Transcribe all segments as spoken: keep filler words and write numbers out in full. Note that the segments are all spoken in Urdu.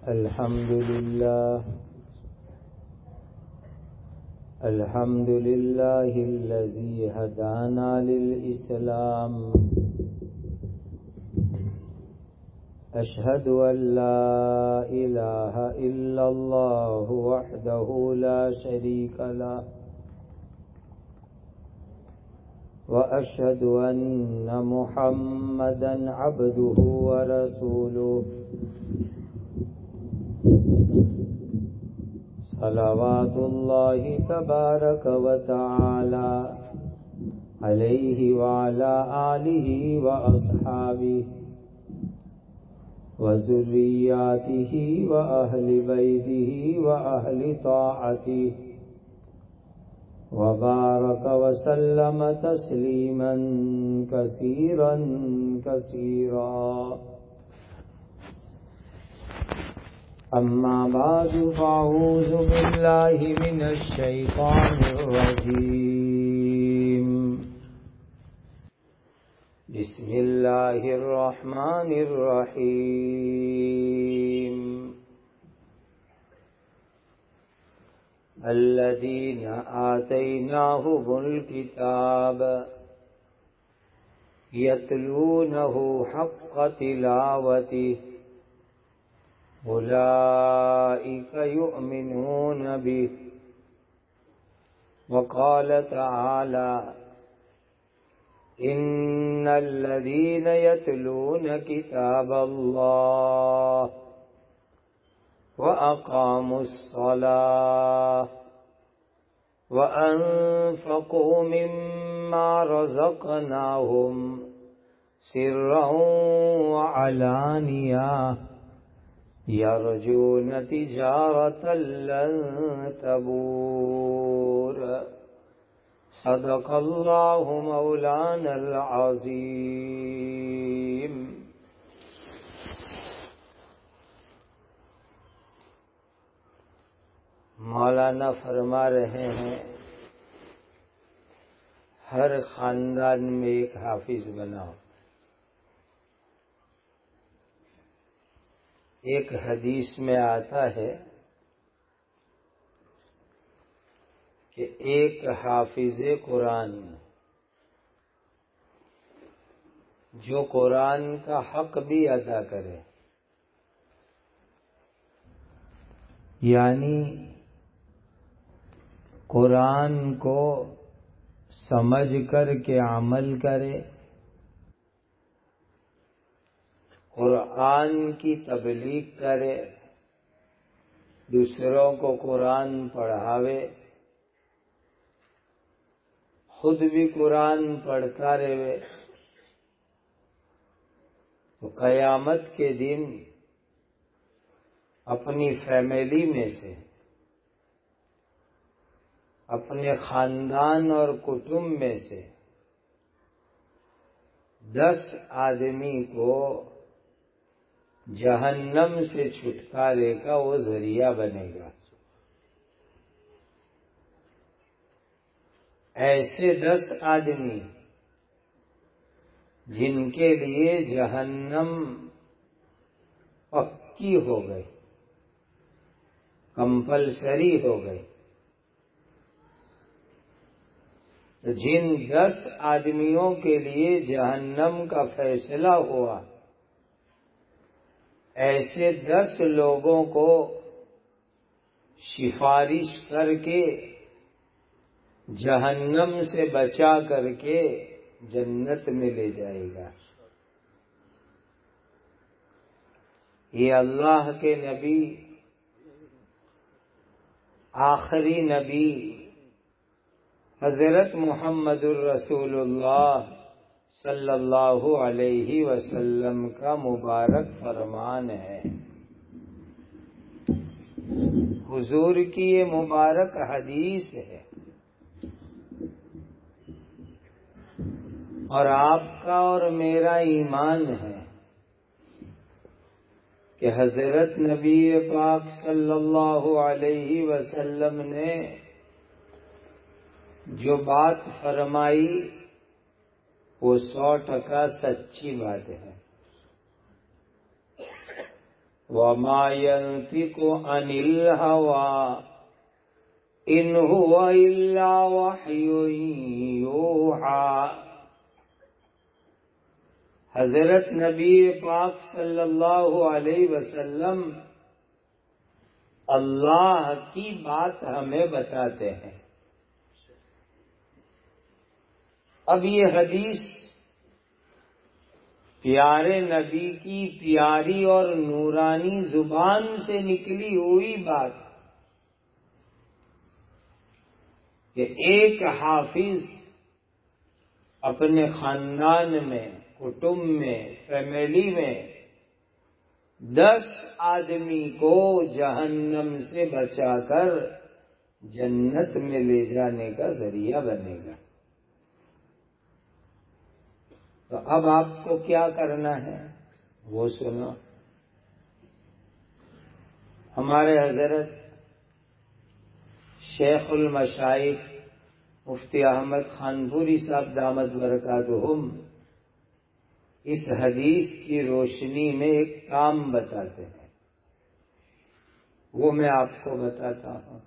الحمد لله الحمد لله الذي هدانا للإسلام أشهد أن لا إله إلا الله وحده لا شريك له وأشهد أن محمدا عبده ورسوله صلوات الله تبارك وتعالى عليه وعلى آله وأصحابه وذرياته وأهل بيته وأهل طاعته وبارك وسلم تسليما كثيرا كثيرا. أما بعد فأعوذ بالله من الشيطان الرجيم. بسم الله الرحمن الرحيم. الذين آتيناهم الكتاب يتلونه حق تلاوته أولئك يؤمنون به. وقال تعالى إن الذين يتلون كتاب الله وأقاموا الصلاة وأنفقوا مما رزقناهم سرا وعلانية يرجون تجارة لن تبور. صدق الله مولانا العظيم. مولانا فرما رہے ہیں ہر خاندان میں ایک حافظ بناؤ. ایک حدیث میں آتا ہے کہ ایک حافظ قرآن جو قرآن کا حق بھی ادا کرے، یعنی قرآن کو سمجھ کر کے عمل کرے، قرآن کی تبلیغ کرے، دوسروں کو قرآن پڑھاوے، خود بھی قرآن پڑھتا رہے، تو قیامت کے دن اپنی فیملی میں سے، اپنے خاندان اور کٹمب میں سے دس آدمی کو جہنم سے چھٹکارے کا وہ ذریعہ بنے گا. ایسے دس آدمی جن کے لیے جہنم پکی ہو گئی، کمپلسری ہو گئی. جن دس آدمیوں کے لیے جہنم کا فیصلہ ہوا، ایسے دس لوگوں کو سفارش کر کے جہنم سے بچا کر کے جنت میں لے جائے گا. یہ اللہ کے نبی، آخری نبی حضرت محمد الرسول اللہ صلی اللہ علیہ وسلم کا مبارک فرمان ہے. حضور کی یہ مبارک حدیث ہے، اور آپ کا اور میرا ایمان ہے کہ حضرت نبی پاک صلی اللہ علیہ وسلم نے جو بات فرمائی وہ سو ٹکا سچی بات ہے. وما ينطق عن الهوى ان هو الا وحی یوحی۔ حضرت نبی پاک صلی اللہ علیہ وسلم اللہ کی بات ہمیں بتاتے ہیں۔ اب یہ حدیث پیارے نبی کی پیاری اور نورانی زبان سے نکلی ہوئی بات کہ ایک حافظ اپنے خاندان میں، کٹمب میں، فیملی میں دس آدمی کو جہنم سے بچا کر جنت میں لے جانے کا ذریعہ بنے گا۔ تو اب آپ کو کیا کرنا ہے وہ سنو۔ ہمارے حضرت شیخ المشائخ مفتی احمد خان پوری صاحب دامت برکاتہم اس حدیث کی روشنی میں ایک کام بتاتے ہیں، وہ میں آپ کو بتاتا ہوں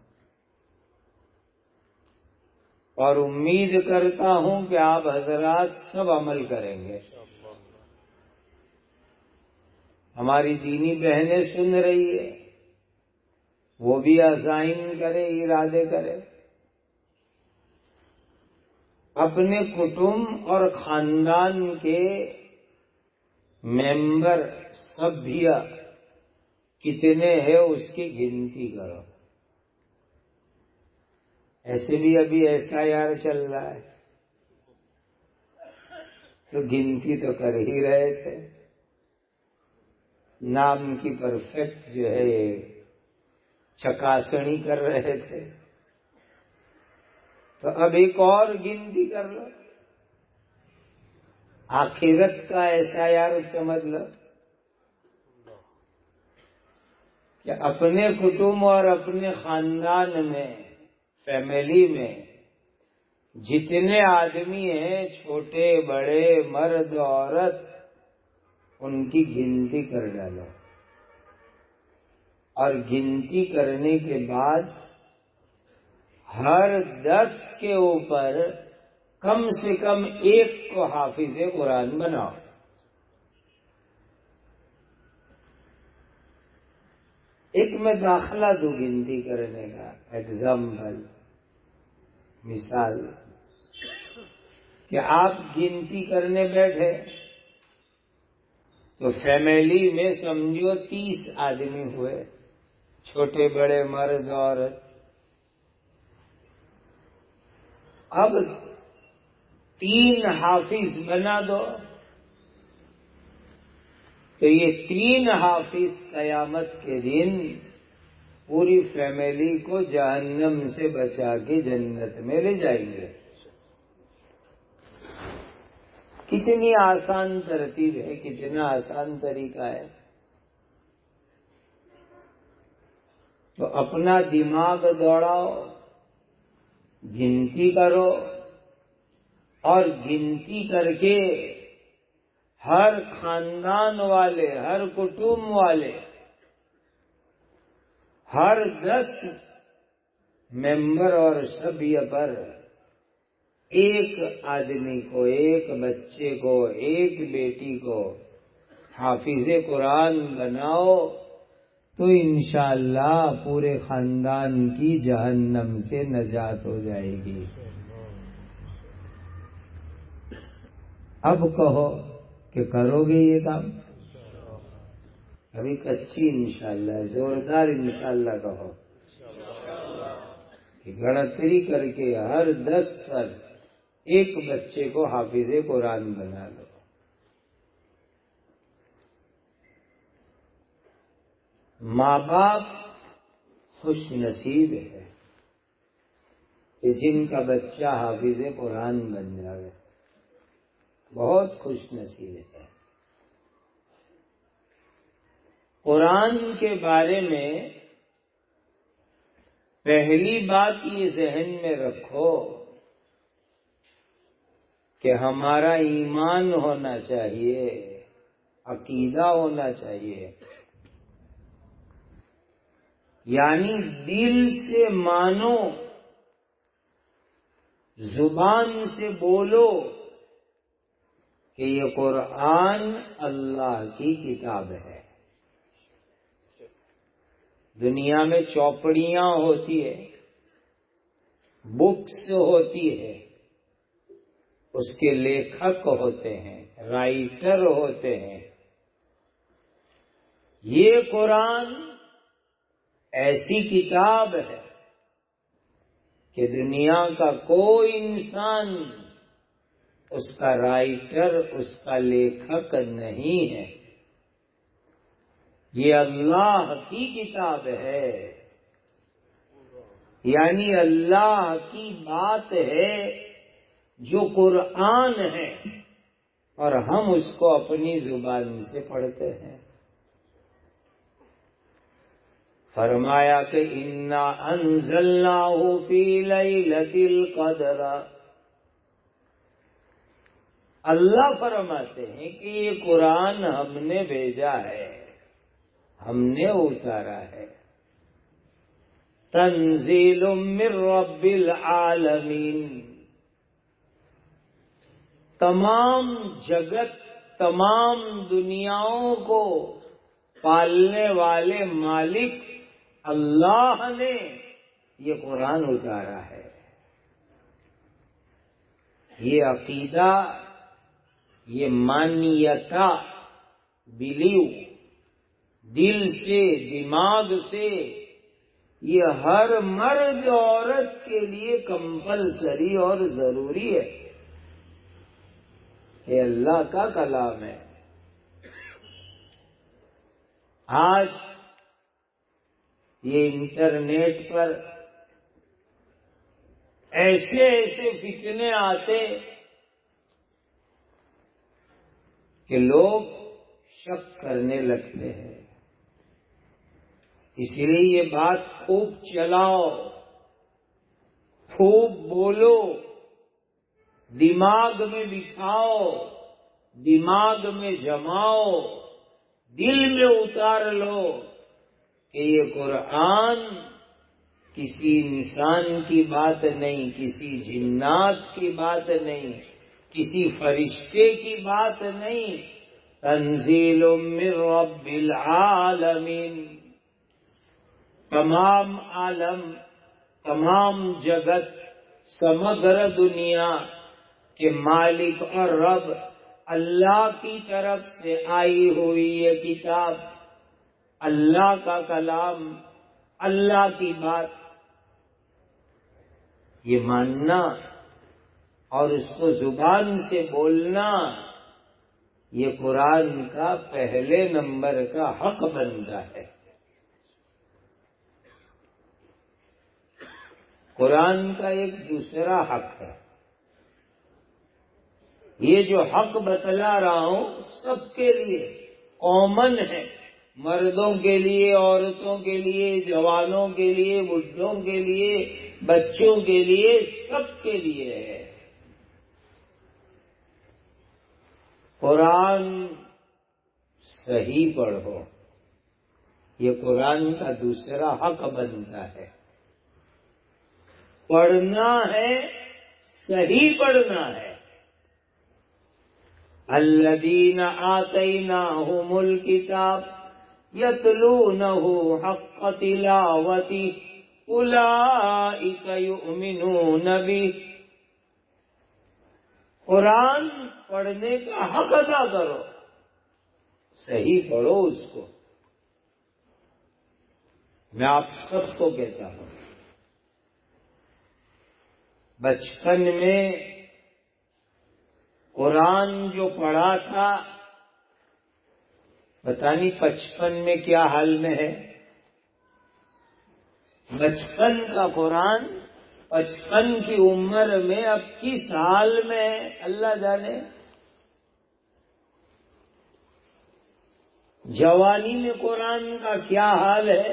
اور امید کرتا ہوں کہ آپ حضرات سب عمل کریں گے۔ ہماری دینی بہنیں سن رہی ہے، وہ بھی عزائم کرے، ارادے کرے، اپنے کٹمب اور خاندان کے ممبر سبھیہ کتنے ہیں اس کی گنتی کرو۔ ایسے بھی ابھی ایسا یار چل رہا ہے تو گنتی تو کر ہی رہے تھے، نام کی پرفیکٹ جو ہے چکاسنی کر رہے تھے، تو اب ایک اور گنتی کر لو، آخرت کا ایسا یار سمجھ لو کہ اپنے کٹمب اور اپنے خاندان میں، فیملی میں جتنے آدمی ہیں، چھوٹے بڑے مرد عورت، ان کی گنتی کر ڈالو، اور گنتی کرنے کے بعد ہر دس کے اوپر کم سے کم ایک کو حافظ قرآن بناؤ۔ ایک میں داخلہ دوں گنتی کرنے کا ایگزامپل، مثال کہ آپ گنتی کرنے بیٹھے تو فیملی میں سمجھو تیس آدمی ہوئے، چھوٹے بڑے مرد عورت۔ اب تین حافظ بنا دو تو یہ تین حافظ قیامت کے دن پوری فیملی کو جہنم سے بچا کے جنت میں لے جائیں گے۔ کتنی آسان ترتیب ہے، کتنا آسان طریقہ ہے۔ تو اپنا دماغ دوڑاؤ، گنتی کرو، اور گنتی کر کے ہر خاندان والے، ہر کٹمب والے، ہر دس ممبر اور سبھیہ پر ایک آدمی کو، ایک بچے کو، ایک بیٹی کو حافظ قرآن بناؤ تو انشاءاللہ پورے خاندان کی جہنم سے نجات ہو جائے گی۔ اب کہو کہ کرو گے یہ کام؟ ابھی کچی انشاءاللہ، زوردار انشاءاللہ کہو کہ گڑتری کر کے ہر دس پر ایک بچے کو حافظ قرآن بنا لو۔ ماں باپ خوش نصیب ہے کہ جن کا بچہ حافظ قرآن بن جائے، بہت خوش نصیب ہے۔ قرآن کے بارے میں پہلی بات یہ ذہن میں رکھو کہ ہمارا ایمان ہونا چاہیے، عقیدہ ہونا چاہیے یعنی دل سے مانو، زبان سے بولو کہ یہ قرآن اللہ کی کتاب ہے۔ دنیا میں چوپڑیاں ہوتی ہے، بکس ہوتی ہے، اس کے لیکھک ہوتے ہیں، رائٹر ہوتے ہیں۔ یہ قرآن ایسی کتاب ہے کہ دنیا کا کوئی انسان اس کا رائٹر، اس کا لیکھک نہیں ہے۔ یہ اللہ کی کتاب ہے، یعنی اللہ کی بات ہے جو قرآن ہے، اور ہم اس کو اپنی زبان سے پڑھتے ہیں۔ فرمایا کہ انا انزلناہ فی لیلۃ القدر، اللہ فرماتے ہیں کہ یہ قرآن ہم نے بھیجا ہے، ہم نے اتارا ہے۔ تنزیل من رب العالمین، تمام جگت، تمام دنیاؤں کو پالنے والے مالک اللہ نے یہ قرآن اتارا ہے۔ یہ عقیدہ، یہ مانیتا، بلیو، دل سے، دماغ سے، یہ ہر مرد عورت کے لیے کمپلسری اور ضروری ہے کہ اللہ کا کلام ہے۔ آج یہ انٹرنیٹ پر ایسے ایسے فتنے آتے کہ لوگ شک کرنے لگتے ہیں۔ اس لیے یہ بات خوب چلاؤ، خوب بولو، دماغ میں بٹھاؤ، دماغ میں جماؤ، دل میں اتار لو کہ یہ قرآن کسی انسان کی بات نہیں، کسی جنات کی بات نہیں، کسی فرشتے کی بات نہیں، تنزیل من رب العالمین، تمام عالم، تمام جگت، سمگر دنیا کے مالک اور رب اللہ کی طرف سے آئی ہوئی یہ کتاب، اللہ کا کلام، اللہ کی بات، یہ ماننا اور اس کو زبان سے بولنا، یہ قرآن کا پہلے نمبر کا حق بنتا ہے۔ قرآن کا ایک دوسرا حق ہے، یہ جو حق بتلا رہا ہوں سب کے لیے کامن ہے، مردوں کے لیے، عورتوں کے لیے، جوانوں کے لیے، بڈھوں کے لیے، بچوں کے لیے، سب کے لیے ہے۔ قرآن صحیح پڑھو، یہ قرآن کا دوسرا حق بنتا ہے۔ پڑھنا ہے، صحیح پڑھنا ہے۔ الذین آتیناہم الکتاب یتلونہ حق تلاوتہ اولئک یؤمنون بہ، قرآن پڑھنے کا حق ادا کرو، صحیح پڑھو اس کو۔ میں آپ سب کو کہتا ہوں، بچپن میں قرآن جو پڑھا تھا پتہ نہیں پچپن میں کیا حال میں ہے۔ بچپن کا قرآن پچپن کی عمر میں اب کس حال میں ہے اللہ جانے۔ جوانی میں قرآن کا کیا حال ہے۔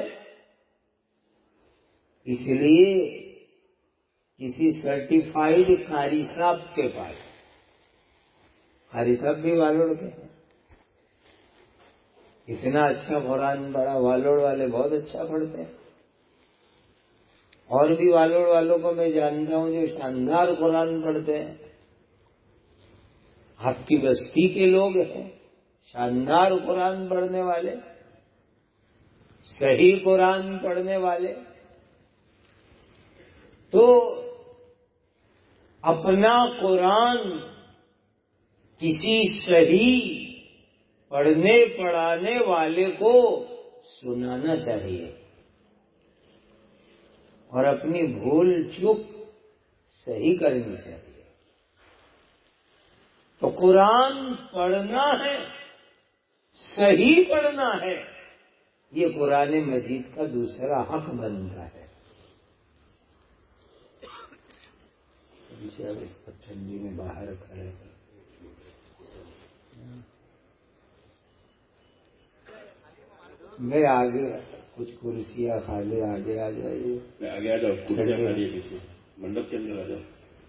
اس لیے کسی سرٹیفائیڈ قاری صاحب کے پاس، قاری صاحب بھی والوڑ کے ہیں، اتنا اچھا قرآن پڑھا، والوڑ والے بہت اچھا پڑھتے ہیں، اور بھی والوں والوں کو میں جانتا ہوں جو شاندار قرآن پڑھتے ہیں، آپ کی بستی کے لوگ ہیں شاندار قرآن پڑھنے والے، صحیح قرآن پڑھنے والے. تو اپنا قرآن کسی صحیح پڑھنے پڑھانے والے کو سنانا چاہیے اور اپنی بھول چوک صحیح کرنی چاہیے. تو قرآن پڑھنا ہے، صحیح پڑھنا ہے، یہ قرآن مجید کا دوسرا حق بنتا ہے. ٹھنڈی میں باہر کھڑے میں آگے کچھ کرسیاں خالی آگے آ جائیے، آگے آ جاؤ، کرسیاں خالی ہے پیچھے منڈپ کے اندر آ جاؤ.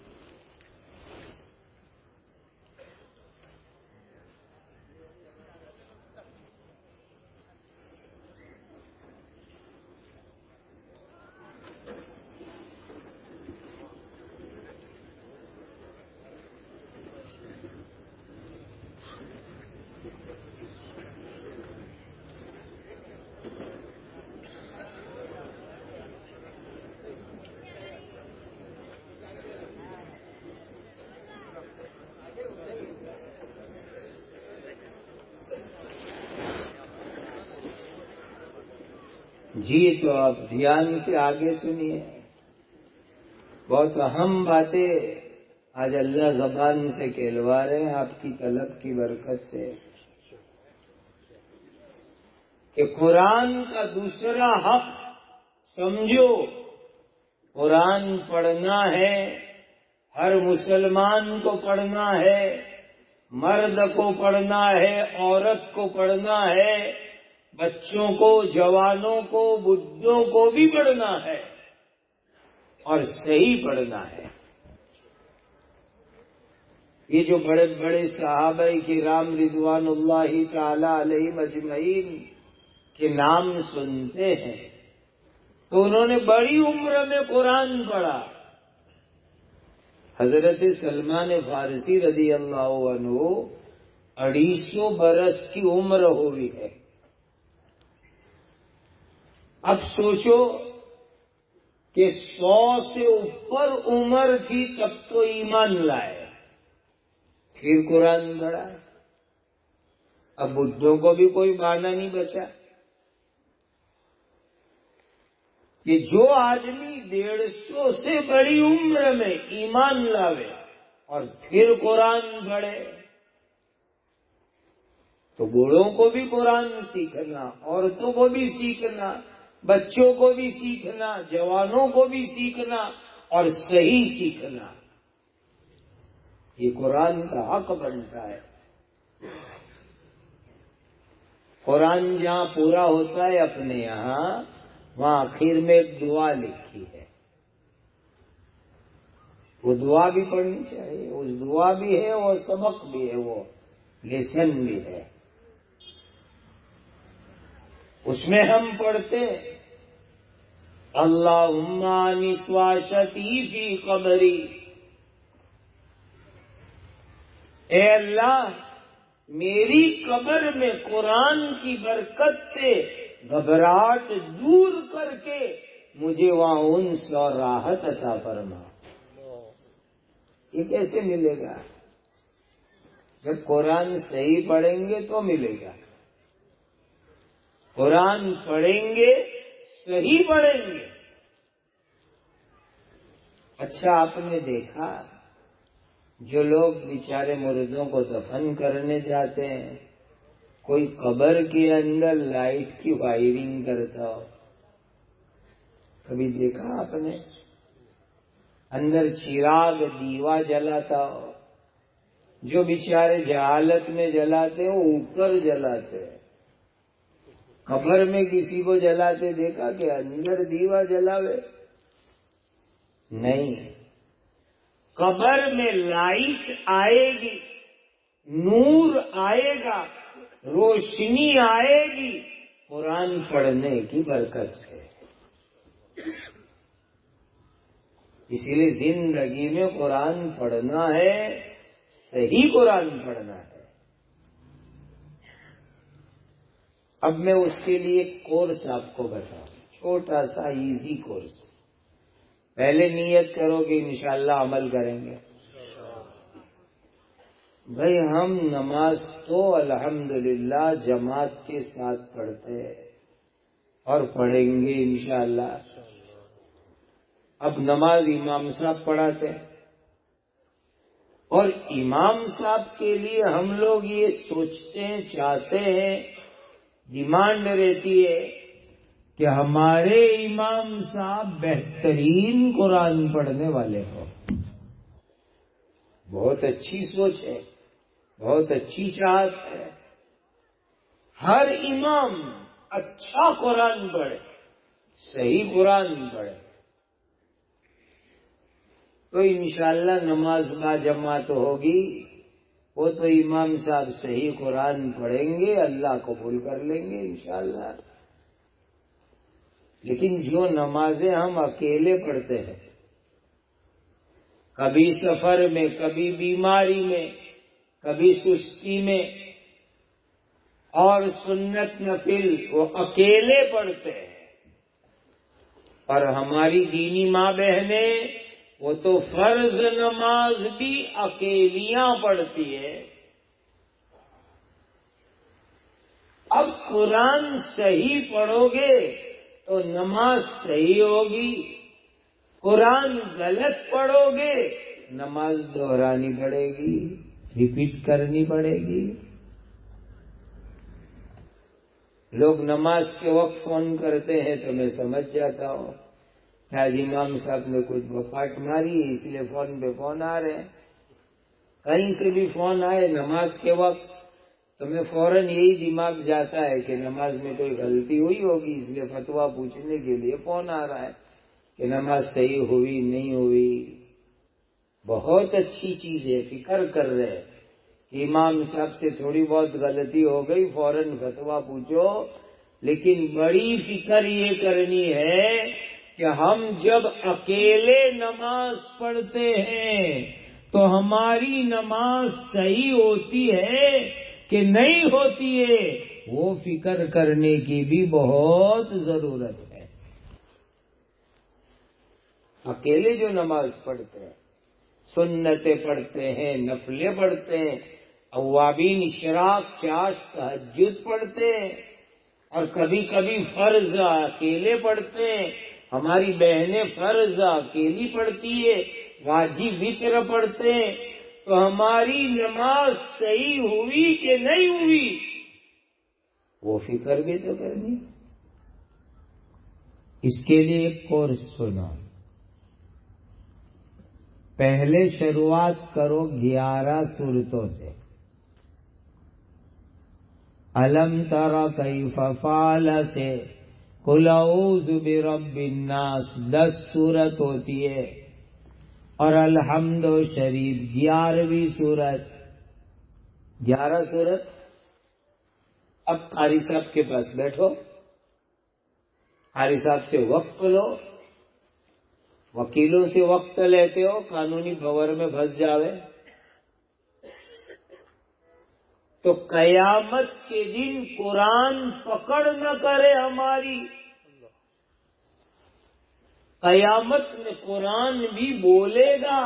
جی. تو آپ دھیان سے آگے سنیے، بہت اہم باتیں آج اللہ زبان سے کہلوا رہے ہیں آپ کی طلب کی برکت سے، کہ قرآن کا دوسرا حق سمجھو. قرآن پڑھنا ہے، ہر مسلمان کو پڑھنا ہے، مرد کو پڑھنا ہے، عورت کو پڑھنا ہے، بچوں کو، جوانوں کو، بڈھوں کو بھی پڑھنا ہے اور صحیح پڑھنا ہے. یہ جو بڑے بڑے صحابہ کرام رضوان اللہ تعالی علیہ مجمعین کے نام سنتے ہیں تو انہوں نے بڑی عمر میں قرآن پڑھا. حضرت سلمان فارسی رضی اللہ عنہ اڑھائی سو برس کی عمر ہوئی ہے. اب سوچو کہ سو سے اوپر عمر تھی تب تو ایمان لائے، پھر قرآن پڑھا. اب بڈھوں کو بھی کوئی بہانہ نہیں بچا کہ جو آدمی ڈیڑھ سو سے بڑی عمر میں ایمان لاوے اور پھر قرآن پڑھے. تو بوڑھوں کو بھی قرآن سیکھنا، عورتوں کو بھی سیکھنا، بچوں کو بھی سیکھنا، جوانوں کو بھی سیکھنا اور صحیح سیکھنا، یہ قرآن کا حق بنتا ہے. قرآن جہاں پورا ہوتا ہے اپنے یہاں، وہاں آخر میں ایک دعا لکھی ہے، وہ دعا بھی پڑھنی چاہیے. اس دعا بھی ہے، وہ سبق بھی ہے، وہ لیسن بھی ہے. اس میں ہم پڑھتے اللہم نسواشتی فی قبری، اے اللہ میری قبر میں قرآن کی برکت سے گھبراہٹ دور کر کے مجھے وہاں انس اور راحت عطا فرما. یہ کیسے ملے گا؟ جب قرآن صحیح پڑھیں گے تو ملے گا. قرآن پڑھیں گے، صحیح پڑھیں گے. اچھا آپ نے دیکھا جو لوگ بیچارے مردوں کو دفن کرنے جاتے ہیں، کوئی قبر کے اندر لائٹ کی وائرنگ کرتا ہو، کبھی دیکھا آپ نے؟ اندر چراغ دیوا جلاتا ہو. جو بیچارے جہالت میں جلاتے ہیں وہ اوپر جلاتے ہیں. قبر میں کسی کو جلاتے دیکھا کہ اندر دیوا جلاوے؟ نہیں. قبر میں لائٹ آئے گی، نور آئے گا، روشنی آئے گی قرآن پڑھنے کی برکت سے. اسی لیے زندگی میں قرآن پڑھنا ہے، صحیح قرآن پڑھنا ہے۔ اب میں اس کے لیے ایک کورس آپ کو بتاؤں، چھوٹا سا ایزی کورس۔ پہلے نیت کرو کہ انشاءاللہ عمل کریں گے۔ بھائی ہم نماز تو الحمدللہ جماعت کے ساتھ پڑھتے ہیں اور پڑھیں گے انشاءاللہ۔ اب نماز امام صاحب پڑھاتے ہیں، اور امام صاحب کے لیے ہم لوگ یہ سوچتے ہیں، چاہتے ہیں، ڈیمانڈ رہتی ہے کہ ہمارے امام صاحب بہترین قرآن پڑھنے والے ہوں۔ بہت اچھی سوچ ہے، بہت اچھی چاہت ہے۔ ہر امام اچھا قرآن پڑھے، صحیح قرآن پڑھے، تو انشاءاللہ نماز با جماعت ہوگی۔ وہ تو امام صاحب صحیح قرآن پڑھیں گے، اللہ قبول کر لیں گے انشاءاللہ۔ لیکن جو نمازیں ہم اکیلے پڑھتے ہیں، کبھی سفر میں، کبھی بیماری میں، کبھی سستی میں، اور سنت نفل وہ اکیلے پڑھتے ہیں، اور ہماری دینی ماں بہنیں وہ تو فرض نماز بھی اکیلیاں پڑھتی ہے۔ اب قرآن صحیح پڑھو گے تو نماز صحیح ہوگی، قرآن غلط پڑھو گے نماز دہرانی پڑے گی، ریپیٹ کرنی پڑے گی۔ لوگ نماز کے وقت فون کرتے ہیں تو میں سمجھ جاتا ہوں آج امام صاحب نے کچھ بفاٹ ماری ہے، اس لیے فون پہ فون آ رہے ہیں۔ کہیں سے بھی فون آئے نماز کے وقت تو میں فوراً یہی دماغ جاتا ہے کہ نماز میں کوئی غلطی ہوئی ہوگی، اس لیے فتویٰ پوچھنے کے لیے فون آ رہا ہے کہ نماز صحیح ہوئی نہیں ہوئی۔ بہت اچھی چیز ہے، فکر کر رہے ہیں کہ امام صاحب سے تھوڑی بہت غلطی ہو گئی، فوراً فتویٰ پوچھو۔ لیکن بڑی فکر یہ کرنی ہے کہ ہم جب اکیلے نماز پڑھتے ہیں تو ہماری نماز صحیح ہوتی ہے کہ نہیں ہوتی ہے، وہ فکر کرنے کی بھی بہت ضرورت ہے۔ اکیلے جو نماز پڑھتے ہیں، سنتیں پڑھتے ہیں، نفلیں پڑھتے ہیں، اوابین، اشراق، چاش، تہجد پڑھتے ہیں، اور کبھی کبھی فرض اکیلے پڑھتے ہیں۔ ہماری بہنیں فرض اکیلی پڑھتی ہے، واجب وتر پڑھتے ہیں، تو ہماری نماز صحیح ہوئی کہ نہیں ہوئی وہ فکر بھی تو کرنی۔ اس کے لیے ایک کورس سنو۔ پہلے شروعات کرو گیارہ سورتوں سے۔ الم تر کیف فعل سے قل اعوذ برب الناس دس سورت ہوتی ہے، اور الحمد شریف گیارہویں سورت۔ گیارہ سورت۔ اب قاری صاحب کے پاس بیٹھو، قاری صاحب سے وقت لو، وکیلوں سے وقت لیتے ہو، قانونی بھور میں پھنس جاوے تو قیامت کے دن قرآن پکڑ نہ کرے ہماری۔ قیامت میں قرآن بھی بولے گا،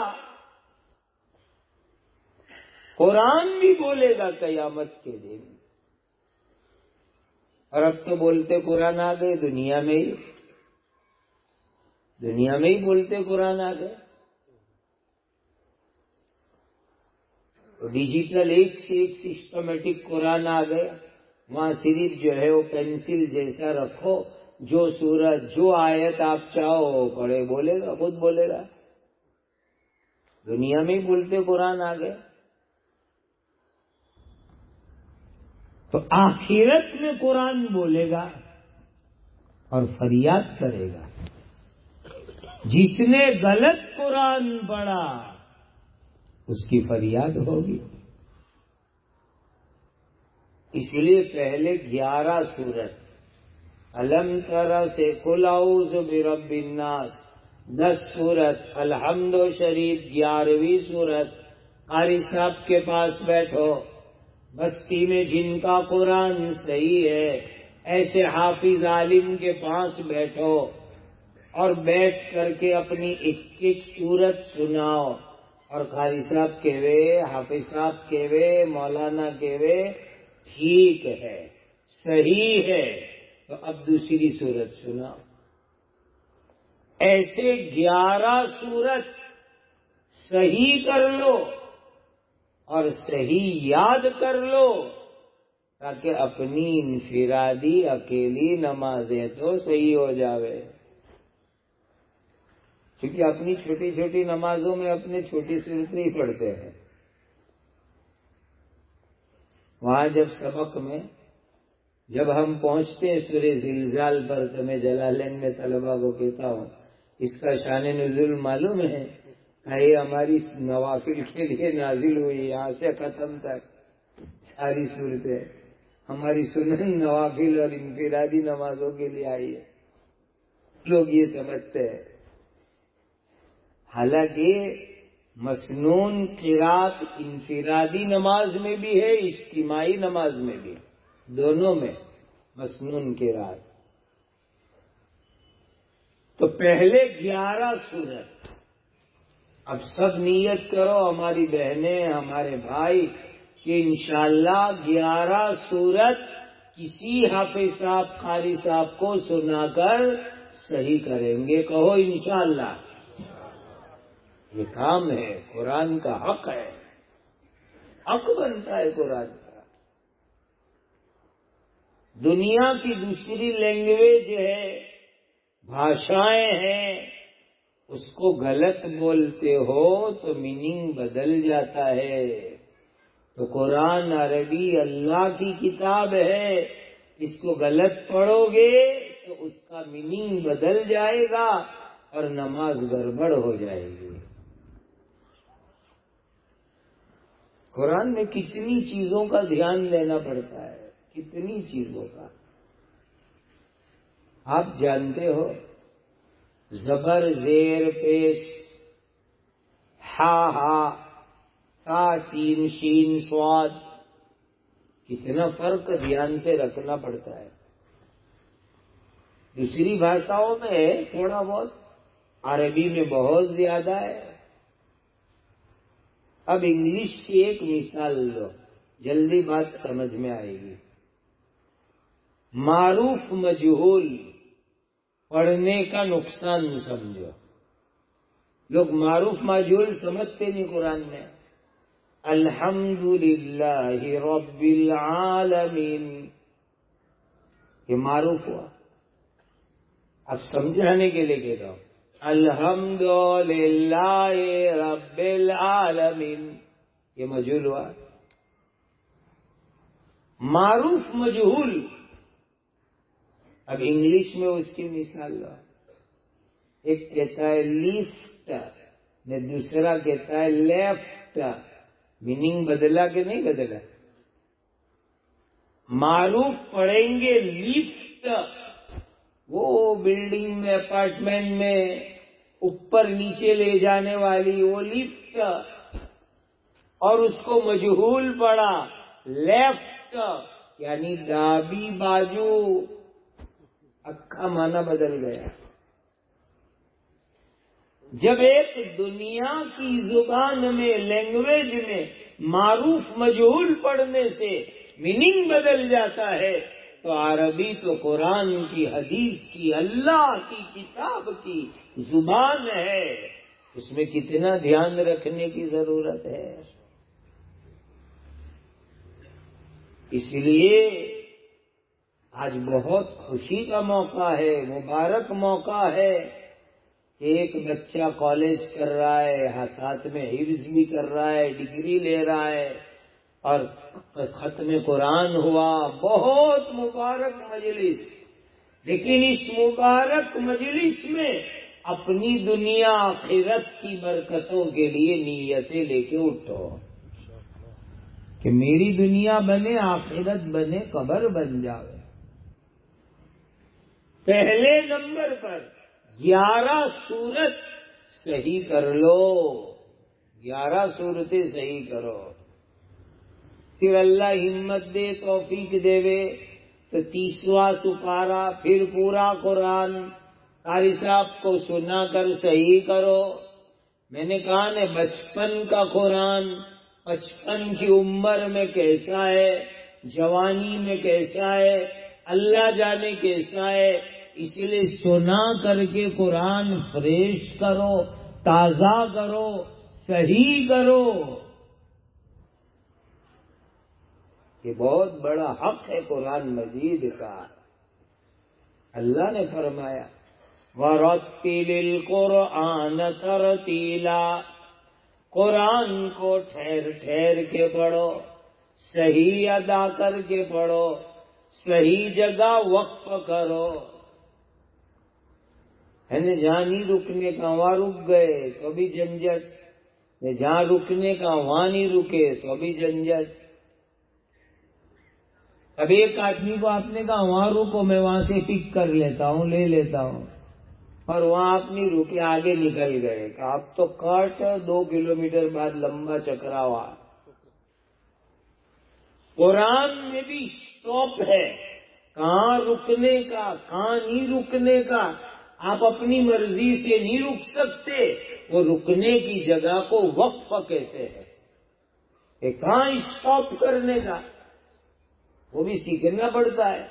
قرآن بھی بولے گا قیامت کے دن۔ اور اب تو بولتے قرآن آ گئے دنیا میں ہی، دنیا میں ہی بولتے قرآن آ گئے۔ ڈیجیٹل ایک سے ایک سسٹمیٹک قرآن آ گئے، وہاں صرف جو ہے وہ پینسل جیسا رکھو، جو سورت جو آیت آپ چاہو پڑھے بولے گا، خود بولے گا۔ دنیا میں ہی بولتے قرآن آ گئے، تو آخرت میں قرآن بولے گا اور فریاد کرے گا۔ جس نے غلط قرآن پڑھا اس کی فریاد ہوگی۔ اس لیے پہلے گیارہ سورت الم تر سے قل اعوذ برب الناس دس سورت، الحمد شریف گیارہویں سورت. قاری صاحب کے پاس بیٹھو، بستی میں جن کا قرآن صحیح ہے ایسے حافظ عالم کے پاس بیٹھو اور بیٹھ کر کے اپنی ایک ایک سورت سناؤ. اور قاری صاحب کہوے، حافظ صاحب کہوے، مولانا کہوے ٹھیک ہے، صحیح ہے، تو اب دوسری سورت سناؤ. ایسے گیارہ سورت صحیح کر لو اور صحیح یاد کر لو تاکہ اپنی انفرادی اکیلی نمازیں تو صحیح ہو جاوے. کیونکہ اپنی چھوٹی چھوٹی نمازوں میں اپنے چھوٹی صورت نہیں پڑھتے ہیں. وہاں جب سبق میں جب ہم پہنچتے ہیں سورہ زلزال پر تو میں جلالین میں طلبہ کو کہتا ہوں اس کا شان نزول معلوم ہے کہ یہ ہماری نوافل کے لیے نازل ہوئی، یہاں سے ختم تک ساری صورتیں ہماری سنن نوافل اور انفرادی نمازوں کے لیے آئی ہے. لوگ یہ سمجھتے ہیں، حالانکہ مسنون قرات انفرادی نماز میں بھی ہے، اجتماعی نماز میں بھی، دونوں میں مسنون قرات. تو پہلے گیارہ سورت. اب سب نیت کرو ہماری بہنیں، ہمارے بھائی، کہ انشاءاللہ گیارہ سورت کسی حافظ صاحب قاری صاحب کو سنا کر صحیح کریں گے. کہو انشاءاللہ. یہ کام ہے، قرآن کا حق ہے، حق بنتا ہے قرآن کا. دنیا کی دوسری لینگویج ہے، بھاشائیں ہیں، اس کو غلط بولتے ہو تو میننگ بدل جاتا ہے. تو قرآن عربی اللہ کی کتاب ہے، اس کو غلط پڑھو گے تو اس کا میننگ بدل جائے گا اور نماز گڑبڑ ہو جائے گی. قرآن میں کتنی چیزوں کا دھیان دینا پڑتا ہے، کتنی چیزوں کا. آپ جانتے ہو زبر زیر پیش ہا ہا تا سین شین سواد کتنا فرق دھیان سے رکھنا پڑتا ہے. دوسری بھاشاؤں میں تھوڑا بہت، عربی میں بہت زیادہ ہے. اب انگلش کی ایک مثال لو، جلدی بات سمجھ میں آئے گی. معروف مجہول پڑھنے کا نقصان سمجھو. لوگ معروف مجہول سمجھتے نہیں قرآن میں. الحمدللہ رب العالمین یہ معروف ہوا. اب سمجھانے کے لیے کہتا ہوں الحمدللہ رب العالمین یہ مجہول ہوا. معروف مجہول. اب انگلش میں اس کی مثال لو. ایک کہتا ہے لیفٹ نے دوسرا کہتا ہے لیفٹ. میننگ بدلا کہ نہیں بدلا؟ معروف پڑھیں گے لیفٹ، وہ بلڈنگ میں اپارٹمنٹ میں اوپر نیچے لے جانے والی وہ لیفٹ. اور اس کو مجہول پڑا لیفٹ یعنی دابی بازو. اکھا معنی بدل گیا. جب ایک دنیا کی زبان میں، لینگویج میں معروف مجہول پڑھنے سے میننگ بدل جاتا ہے تو عربی تو قرآن کی، حدیث کی، اللہ کی کتاب کی زبان ہے، اس میں کتنا دھیان رکھنے کی ضرورت ہے. اس لیے آج بہت خوشی کا موقع ہے، مبارک موقع ہے کہ ایک بچہ کالج کر رہا ہے، ساتھ میں حفظ بھی کر رہا ہے، ڈگری لے رہا ہے اور ختم قرآن ہوا. بہت مبارک مجلس. لیکن اس مبارک مجلس میں اپنی دنیا آخرت کی برکتوں کے لیے نیتیں لے کے اٹھو کہ میری دنیا بنے، آخرت بنے، قبر بن جاوے. پہلے نمبر پر گیارہ صورت صحیح کر لو، گیارہ صورتیں صحیح کرو، پھر اللہ ہمت دے، توفیق دے وے تو تیسواں سپارہ، پھر پورا قرآن قاری صاحب کو سنا کر صحیح کرو۔ میں نے کہا نا بچپن کا قرآن بچپن کی عمر میں کیسا ہے، جوانی میں کیسا ہے، اللہ جانے کیسا ہے، اس لیے سنا کر کے قرآن فریش کرو، تازہ کرو، صحیح کرو۔ یہ بہت بڑا حق ہے قرآن مجید کا۔ اللہ نے فرمایا وَرَتِّلِ الْقُرْآنَ تَرْتِيلًا، قرآن کو ٹھہر ٹھہر کے پڑھو، صحیح ادا کر کے پڑھو، صحیح جگہ وقف کرو۔ ہے نا جہاں نہیں رکنے کا وہاں رک گئے تو بھی جھنجھٹ، جہاں رکنے کا وہاں نہیں رکے تو بھی جھنجھٹ۔ اب ایک آدمی کو آپ نے کہا وہاں رکو، میں وہاں سے پک کر لیتا ہوں، لے لیتا ہوں، اور وہاں آپ نہیں رکے، آگے نکل گئے کہ آپ تو کاٹ دو کلومیٹر بعد لمبا چکرا ہوا۔ قرآن میں بھی اسٹاپ ہے، کہاں رکنے کا کہاں نہیں رکنے کا، آپ اپنی مرضی سے نہیں رک سکتے، وہ رکنے کی جگہ کو وقف کہتے ہیں، کہ کہاں اسٹاپ کرنے کا وہ بھی سیکھنا پڑتا ہے۔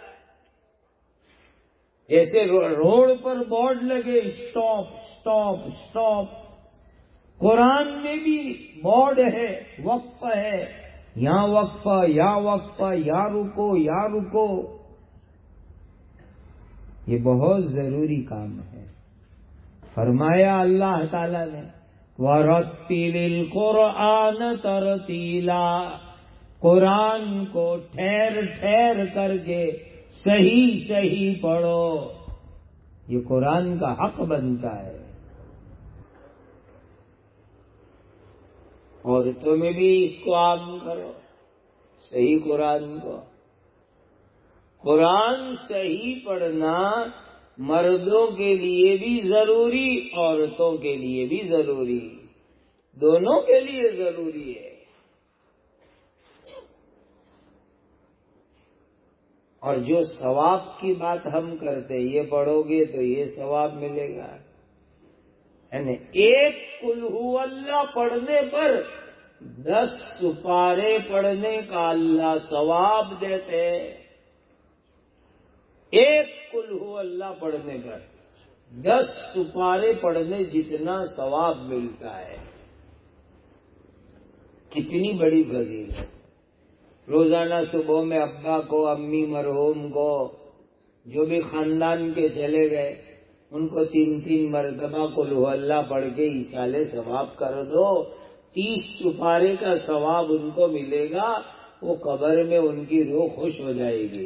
جیسے روڈ پر بورڈ لگے اسٹاپ اسٹاپ اسٹاپ، قرآن میں بھی بورڈ ہے، وقف ہے، یہاں وقفہ یا وقفہ، یا رکو یا رکو۔ یہ بہت ضروری کام ہے۔ فرمایا اللہ تعالی نے وَرَتِّلِ الْقُرْآنَ تَرْتِيلًا، قرآن کو ٹھہر ٹھہر کر کے صحیح صحیح پڑھو، یہ قرآن کا حق بنتا ہے۔ اور تمہیں بھی اس کو عام کرو، صحیح قرآن کو۔ قرآن صحیح پڑھنا مردوں کے لیے بھی ضروری، عورتوں کے لیے بھی ضروری، دونوں کے لیے ضروری ہے۔ اور جو ثواب کی بات ہم کرتے یہ پڑھو گے تو یہ ثواب ملے گا، یعنی ایک قل ہو اللہ پڑھنے پر دس سپارے پڑھنے کا اللہ ثواب دیتے، ایک قل ہو اللہ پڑھنے پر دس سپارے پڑھنے جتنا ثواب ملتا ہے۔ کتنی بڑی فضیلت۔ روزانہ صبح میں ابا کو، امی مرحوم کو، جو بھی خاندان کے چلے گئے ان کو تین تین مرتبہ قل ہو اللہ پڑھ کے ایصال ثواب کر دو، تیس سپارے کا ثواب ان کو ملے گا، وہ قبر میں ان کی روح خوش ہو جائے گی۔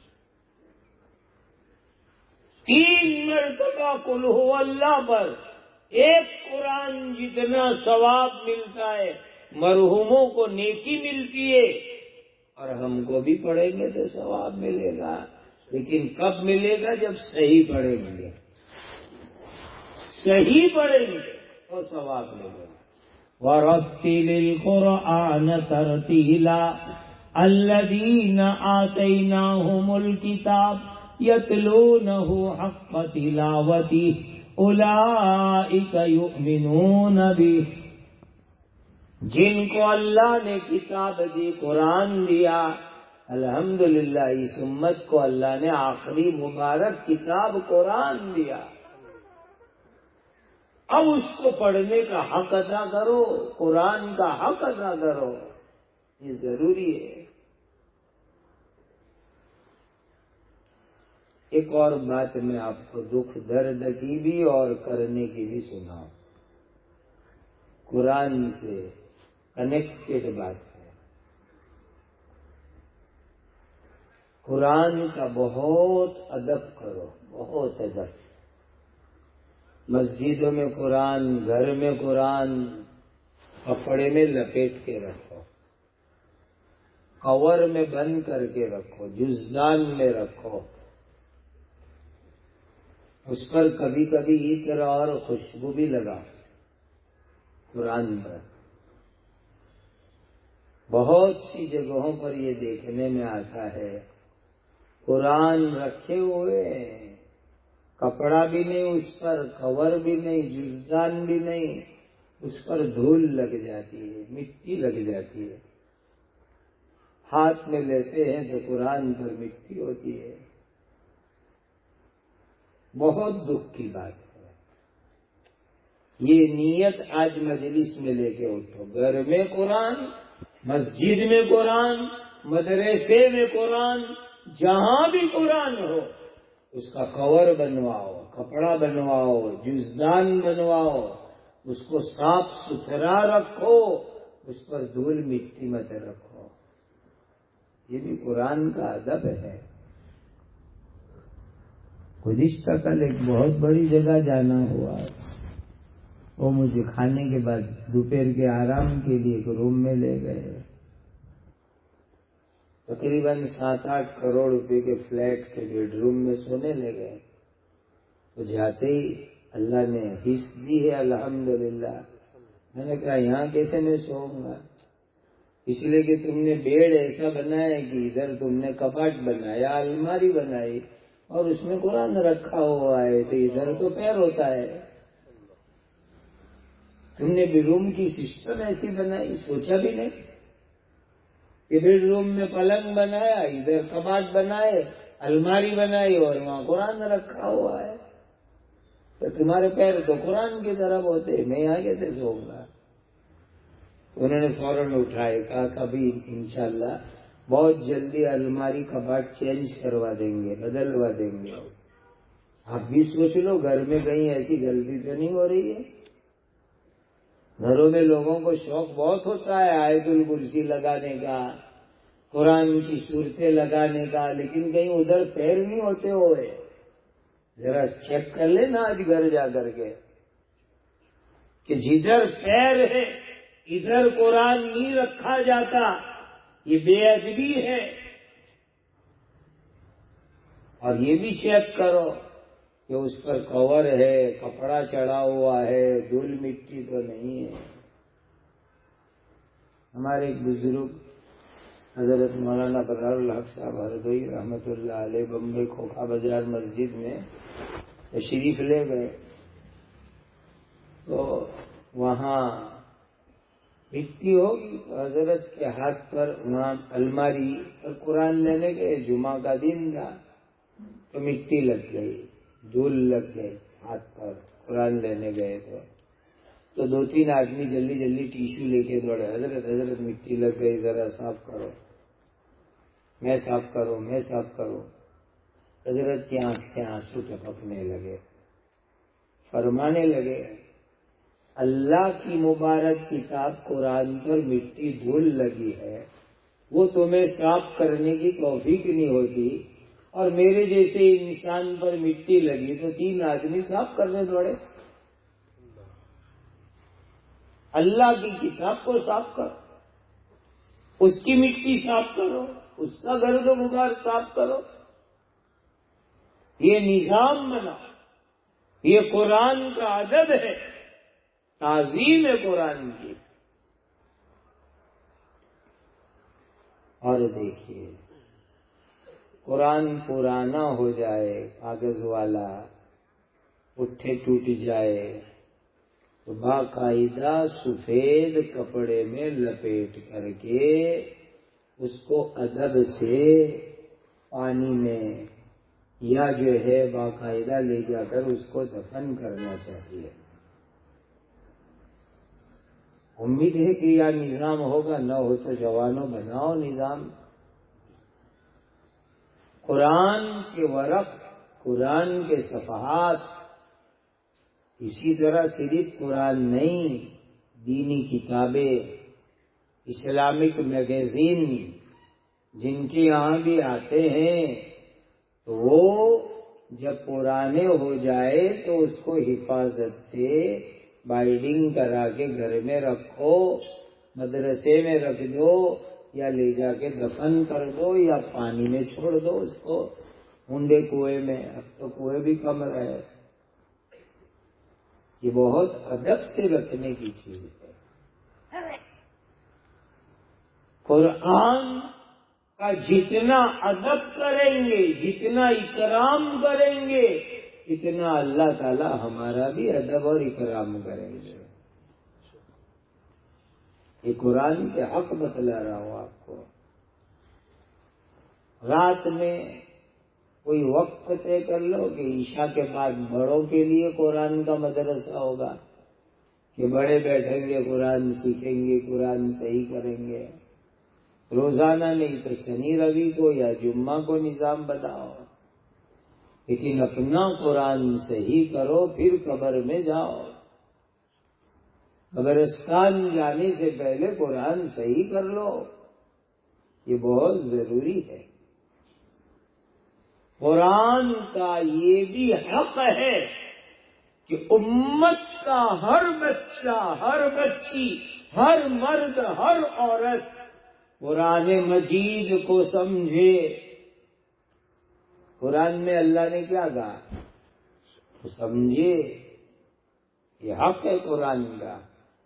تین مرتبہ قل ہو اللہ پر ایک قرآن جتنا ثواب ملتا ہے، مرحوموں کو نیکی ملتی ہے، اور ہم کو بھی پڑھیں گے تو ثواب ملے گا، لیکن کب ملے گا؟ جب صحیح پڑھیں گے، صحیح پڑھیں گے تو ثواب ملے گا۔ وَرَتِّلِ الْقُرْآنَ تَرْتِيلًا الَّذِينَ آتَيْنَاهُمُ الْكِتَابَ يَتْلُونَهُ حَقَّ تِلَاوَتِهِ أُولَئِكَ يُؤْمِنُونَ بِهِ، جن کو اللہ نے کتاب دی، قرآن دیا، الحمدللہ اس امت کو اللہ نے آخری مبارک کتاب قرآن دیا، اب اس کو پڑھنے کا حق ادا کرو، قرآن کا حق ادا کرو، یہ ضروری ہے۔ ایک اور بات میں آپ کو دکھ درد کی بھی اور کرنے کی بھی سناؤں، قرآن سے کنیکٹڈ بات ہے۔ قرآن کا بہت ادب کرو، بہت ادب، مسجدوں میں قرآن، گھر میں قرآن کپڑے میں لپیٹ کے رکھو، کور میں بند کر کے رکھو، جزدان میں رکھو، اس پر کبھی کبھی عطر اور خوشبو بھی لگا قرآن پر. بہت سی جگہوں پر یہ دیکھنے میں آتا ہے قرآن رکھے ہوئے کپڑا بھی نہیں اس پر، کور بھی نہیں، جزدان بھی نہیں، اس پر دھول لگ جاتی ہے، مٹی لگ جاتی ہے. ہاتھ میں لیتے ہیں تو قرآن پر مٹی ہوتی ہے. بہت دکھ کی بات ہے. یہ نیت آج مجلس میں لے کے اٹھو. گھر میں قرآن، مسجد میں قرآن، مدرسے میں قرآن، جہاں بھی قرآن ہو اس کا کور بنواؤ، کپڑا بنواؤ، جزدان بنواؤ، اس کو صاف ستھرا رکھو، اس پر دھول مٹی مت رکھو. یہ بھی قرآن کا ادب ہے. گزشتہ کل ایک بہت بڑی جگہ جانا ہوا، وہ مجھے کھانے کے بعد دوپہر کے آرام کے لیے ایک روم میں لے گئے. تقریباً سات آٹھ کروڑ روپے کے فلیٹ کے بیڈ روم میں سونے لے گئے. تو جاتے ہی اللہ نے حص دی ہے الحمدللہ. میں نے کہا یہاں کیسے میں سوؤں گا؟ اس لیے کہ تم نے بیڈ ایسا بنایا کہ ادھر تم نے کپاٹ بنایا، الماری بنائی اور اس میں قرآن رکھا ہوا ہے، تو ادھر تو پیر ہوتا ہے. تم نے بیڈ روم کی سسٹم ایسی بنائی، سوچا بھی نہیں کہ بیڈ روم میں پلنگ بنایا، ادھر کباٹ بنائے، الماری بنائی اور وہاں قرآن رکھا ہوا ہے. تو تمہارے پیر تو قرآن کی طرف ہوتے، میں یہاں کیسے سوؤں گا؟ انہوں نے فوراً اٹھائے، کہا کبھی انشاءاللہ بہت جلدی الماری کباٹ چینج کروا دیں گے، بدلوا دیں گے. آپ بھی سوچ لو گھر میں کہیں ایسی غلطی تو نہیں ہو رہی ہے. گھروں میں لوگوں کو شوق بہت ہوتا ہے آیت الکرسی لگانے کا، قرآن کی صورتیں لگانے کا، لیکن کہیں ادھر پیر نہیں ہوتے ہوئے. ذرا چیک کر لینا آج گھر جا کر کے کہ جدھر پیر ہے ادھر قرآن نہیں رکھا جاتا. یہ بے ادبی ہے. اور یہ بھی چیک کرو کہ اس پر کور ہے، کپڑا چڑھا ہوا ہے، دھول مٹی تو نہیں ہے. ہمارے ایک بزرگ حضرت مولانا برار الحق صاحب ہردوئی رحمۃ اللہ علیہ بمبئی کھوکھا بازار مسجد میں تشریف لے گئے تو وہاں مٹی ہوگی تو حضرت کے ہاتھ پر وہاں الماری پر قرآن لینے گئے. جمعہ کا دن تھا تو مٹی لگ گئی، دھول لگ گئی ہاتھ پر. قرآن لینے گئے تو تو دو تین آدمی جلدی جلدی ٹیشو لے کے دوڑے، حضرت حضرت مٹی لگ گئی، ذرا صاف کرو. میں صاف کرو میں صاف کرو. حضرت کی آنکھ سے آنسو ٹپکنے لگے، فرمانے لگے اللہ کی مبارک کتاب قرآن پر مٹی دھول لگی ہے، وہ تمہیں صاف کرنے کی توفیق نہیں ہوتی، اور میرے جیسے انسان پر مٹی لگی تو تین آدمی صاف کرنے دوڑے. اللہ کی کتاب کو صاف کرو، اس کی مٹی صاف کرو، اس کا گرد و غبار صاف کرو. یہ نظام بنا، یہ قرآن کا ادب ہے، تعظیم ہے قرآن کی. اور دیکھیے قرآن پرانا ہو جائے، کاغذ والا اٹھے ٹوٹ جائے تو باقاعدہ سفید کپڑے میں لپیٹ کر کے اس کو ادب سے پانی میں یا جو ہے باقاعدہ لے جا کر اس کو دفن کرنا چاہیے. امید ہے کہ یہ نظام ہوگا، نہ ہو تو جوانوں بناؤ نظام. قرآن کے ورق، قرآن کے صفحات، اسی طرح صرف قرآن نہیں، دینی کتابیں، اسلامک میگزین جن کے یہاں بھی آتے ہیں تو وہ جب پرانے ہو جائے تو اس کو حفاظت سے بائنڈنگ کرا کے گھر میں رکھو، مدرسے میں رکھ دو، یا لے جا کے دفن کر دو، یا پانی میں چھوڑ دو اس کو، ہنڈے کنویں میں. اب تو کنویں بھی کم رہے. یہ بہت ادب سے رکھنے کی چیز ہے۔ قرآن کا جتنا ادب کریں گے، جتنا اکرام کریں گے، اتنا اللہ تعالی ہمارا بھی ادب اور اکرام کریں گے۔ یہ قرآن کے حق بتلا رہا ہوں آپ کو۔ رات میں کوئی وقت طے کر لو کہ عشاء کے بعد بڑوں کے لیے قرآن کا مدرسہ ہوگا، کہ بڑے بیٹھیں گے، قرآن سیکھیں گے، قرآن صحیح کریں گے۔ روزانہ نہیں تو شنی روی کو یا جمعہ کو نظام بتاؤ، لیکن اپنا قرآن صحیح کرو، پھر قبر میں جاؤ۔ قبرستان جانے سے پہلے قرآن صحیح کر لو، یہ بہت ضروری ہے۔ قرآن کا یہ بھی حق ہے کہ امت کا ہر بچہ، ہر بچی، ہر مرد، ہر عورت قرآن مجید کو سمجھے۔ قرآن میں اللہ نے کیا کہا؟ تو سمجھے، یہ حق ہے قرآن کا۔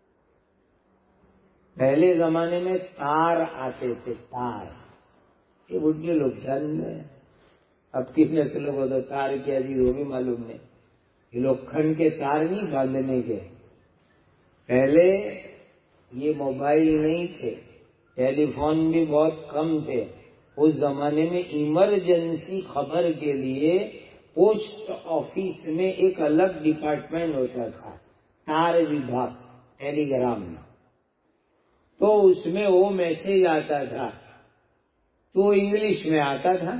پہلے زمانے میں تار آتے تھے، تار، یہ بڈھے لوگ جانتے ہیں، اب کی نسلوں کو تو تار کی عزیز وہ بھی معلوم نہیں۔ یہ لوگ کھنڈ کے تار نہیں باندھنے کے۔ پہلے یہ موبائل نہیں تھے، ٹیلی فون بھی بہت کم تھے۔ اس زمانے میں ایمرجنسی خبر کے لیے پوسٹ آفس میں ایک الگ ڈپارٹمنٹ ہوتا تھا، تار وبھاگ، ٹیلی گرام میں۔ تو اس میں وہ میسج آتا تھا تو انگلش میں آتا تھا،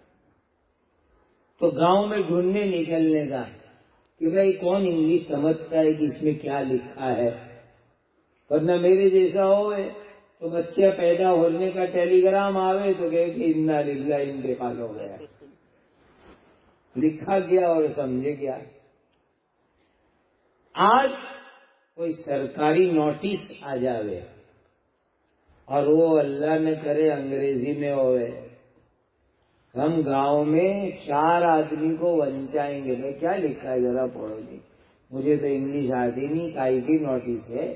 تو گاؤں میں ڈھونڈنے نکلنے کا کہ بھائی کون انگلش سمجھتا ہے کہ اس میں کیا لکھا ہے، ورنہ میرے جیسا ہوئے تو بچہ پیدا ہونے کا ٹیلی گرام آوے تو کہے کہ انا للہ انتقال ہو گیا، لکھا گیا اور سمجھے گیا۔ آج کوئی سرکاری نوٹس آ جاوے اور وہ اللہ نہ کرے انگریزی میں ہوئے، ہم گاؤں میں چار آدمی کو ونچائیں گے، بھائی کیا لکھا ہے ذرا پڑھو جی، مجھے تو انگلش آتی نہیں، کائی کی نوٹس ہے۔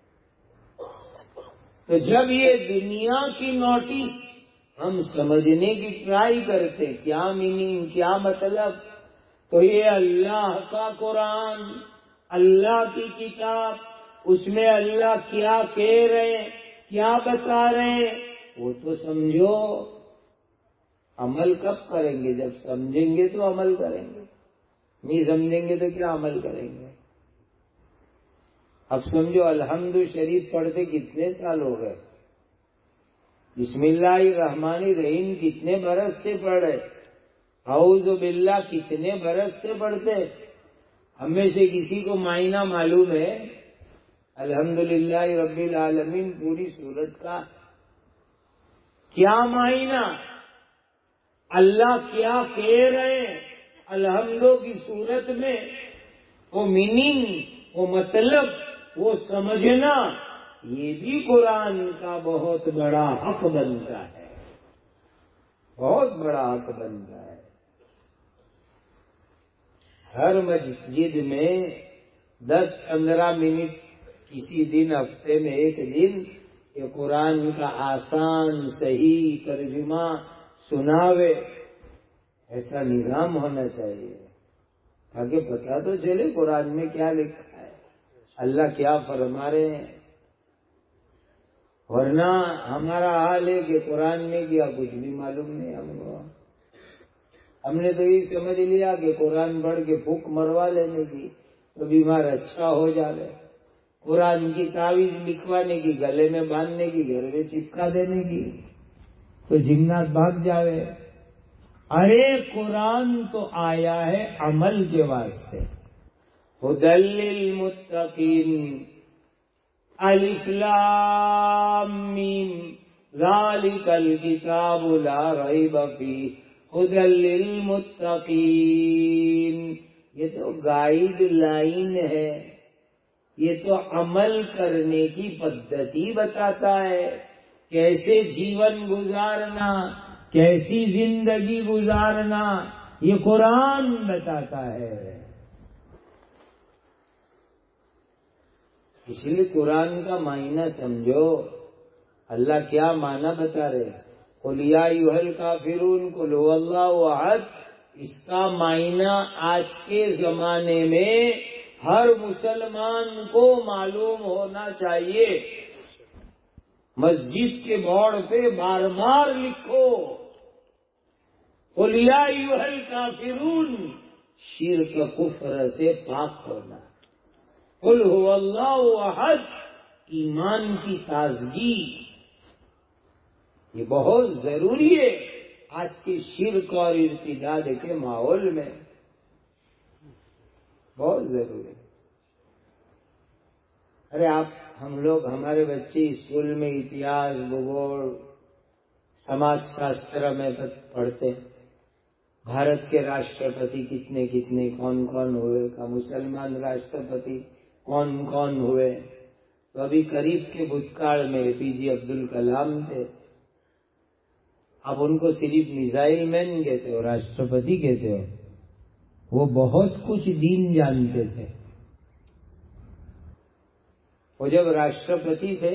تو جب یہ دنیا کی نوٹس ہم سمجھنے کی ٹرائی کرتے، کیا میننگ، کیا مطلب، تو یہ اللہ کا قرآن، اللہ کی کتاب، اس میں اللہ کیا کہہ رہے، کیا بتا رہے، وہ تو سمجھو۔ عمل کب کریں گے؟ جب سمجھیں گے تو عمل کریں گے، نہیں سمجھیں گے تو کیا عمل کریں گے؟ اب سمجھو، الحمد شریف پڑھتے کتنے سال ہو گئے، بسم اللہ الرحمن الرحیم کتنے برس سے پڑھے، اعوذ باللہ کتنے برس سے پڑھتے۔ ہم میں سے کسی کو معنی معلوم ہے الحمدللہ رب العالمین پوری سورت کا کیا معنی، اللہ کیا کہہ رہے ہیں الحمدو کی صورت میں، وہ میننگ، وہ مطلب، وہ سمجھنا، یہ بھی قرآن کا بہت بڑا حق بنتا ہے، بہت بڑا حق بنتا ہے۔ ہر مسجد میں دس پندرہ منٹ کسی دن، ہفتے میں ایک دن، یہ قرآن کا آسان صحیح ترجمہ سناوے، ایسا نظام ہونا چاہیے تاکہ پتہ تو چلے قرآن میں کیا لکھا ہے، اللہ کیا فرما رہے ہیں۔ ورنہ ہمارا حال ہے کہ قرآن میں کیا کچھ بھی معلوم نہیں ہم کو، ہم نے تو یہ سمجھ لیا کہ قرآن پڑھ کے پھوک مروا لینے کی تو بیمار اچھا ہو جائے، قرآن کی تعویذ لکھوانے کی، گلے میں باندھنے کی، گھر میں چپکا دینے کی تو جنات بھاگ جاوے۔ ارے قرآن تو آیا ہے عمل کے واسطے، ھدی للمتقین، الف لام میم، ذالک الکتاب لا ریب فیہ ھدی للمتقین، یہ تو گائیڈ لائن ہے، یہ تو عمل کرنے کی پدھتی بتاتا ہے، کیسے جیون گزارنا، کیسی زندگی گزارنا، یہ قرآن بتاتا ہے۔ اس لیے قرآن کا معنی سمجھو. اللہ کیا معنی بتا رہے؟ قل یا ایھا الکافرون قل ھو اللہ احد. اس کا معنی آج کے زمانے میں ہر مسلمان کو معلوم ہونا چاہیے. مسجد کے بورڈ پہ بار بار لکھو قل یا ایھا الکافرون. شرک کفر سے پاک ہونا. قل ھو اللہ احد، ایمان کی تازگی. یہ بہت ضروری ہے آج کے شرک اور ارتداد کے ماحول میں، بہت ضروری ہے. ارے آپ ہم لوگ ہمارے بچے اسکول میں اتہاس، بھگول، سماج شاستر میں پڑھتے ہیں. بھارت کے راشٹرپتی کتنے کتنے کون کون ہوئے کا، مسلمان راشٹرپتی کون کون ہوئے. تو ابھی قریب کے بھوتکال میں اے پی جے عبد الکلام تھے. اب ان کو صرف میزائل مین کہتے ہو، راشٹرپتی کہتے ہو. وہ بہت کچھ دین جانتے تھے. وہ جب راشٹرپتی تھے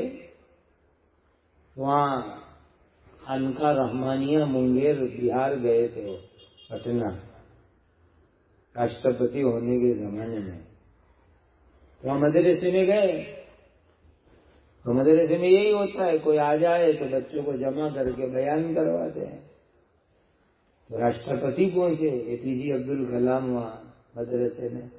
وہاں خانقاہ رحمانیہ منگیر بہار گئے تھے، وہ پٹنہ، راشٹرپتی ہونے کے زمانے میں. وہاں مدرسے میں گئے تو مدرسے میں یہی ہوتا ہے، کوئی آ جائے تو بچوں کو جمع کر کے بیان کرواتے ہیں. تو راشٹرپتی پہنچے اے پی جے عبد الکلام وہاں مدرسے میں.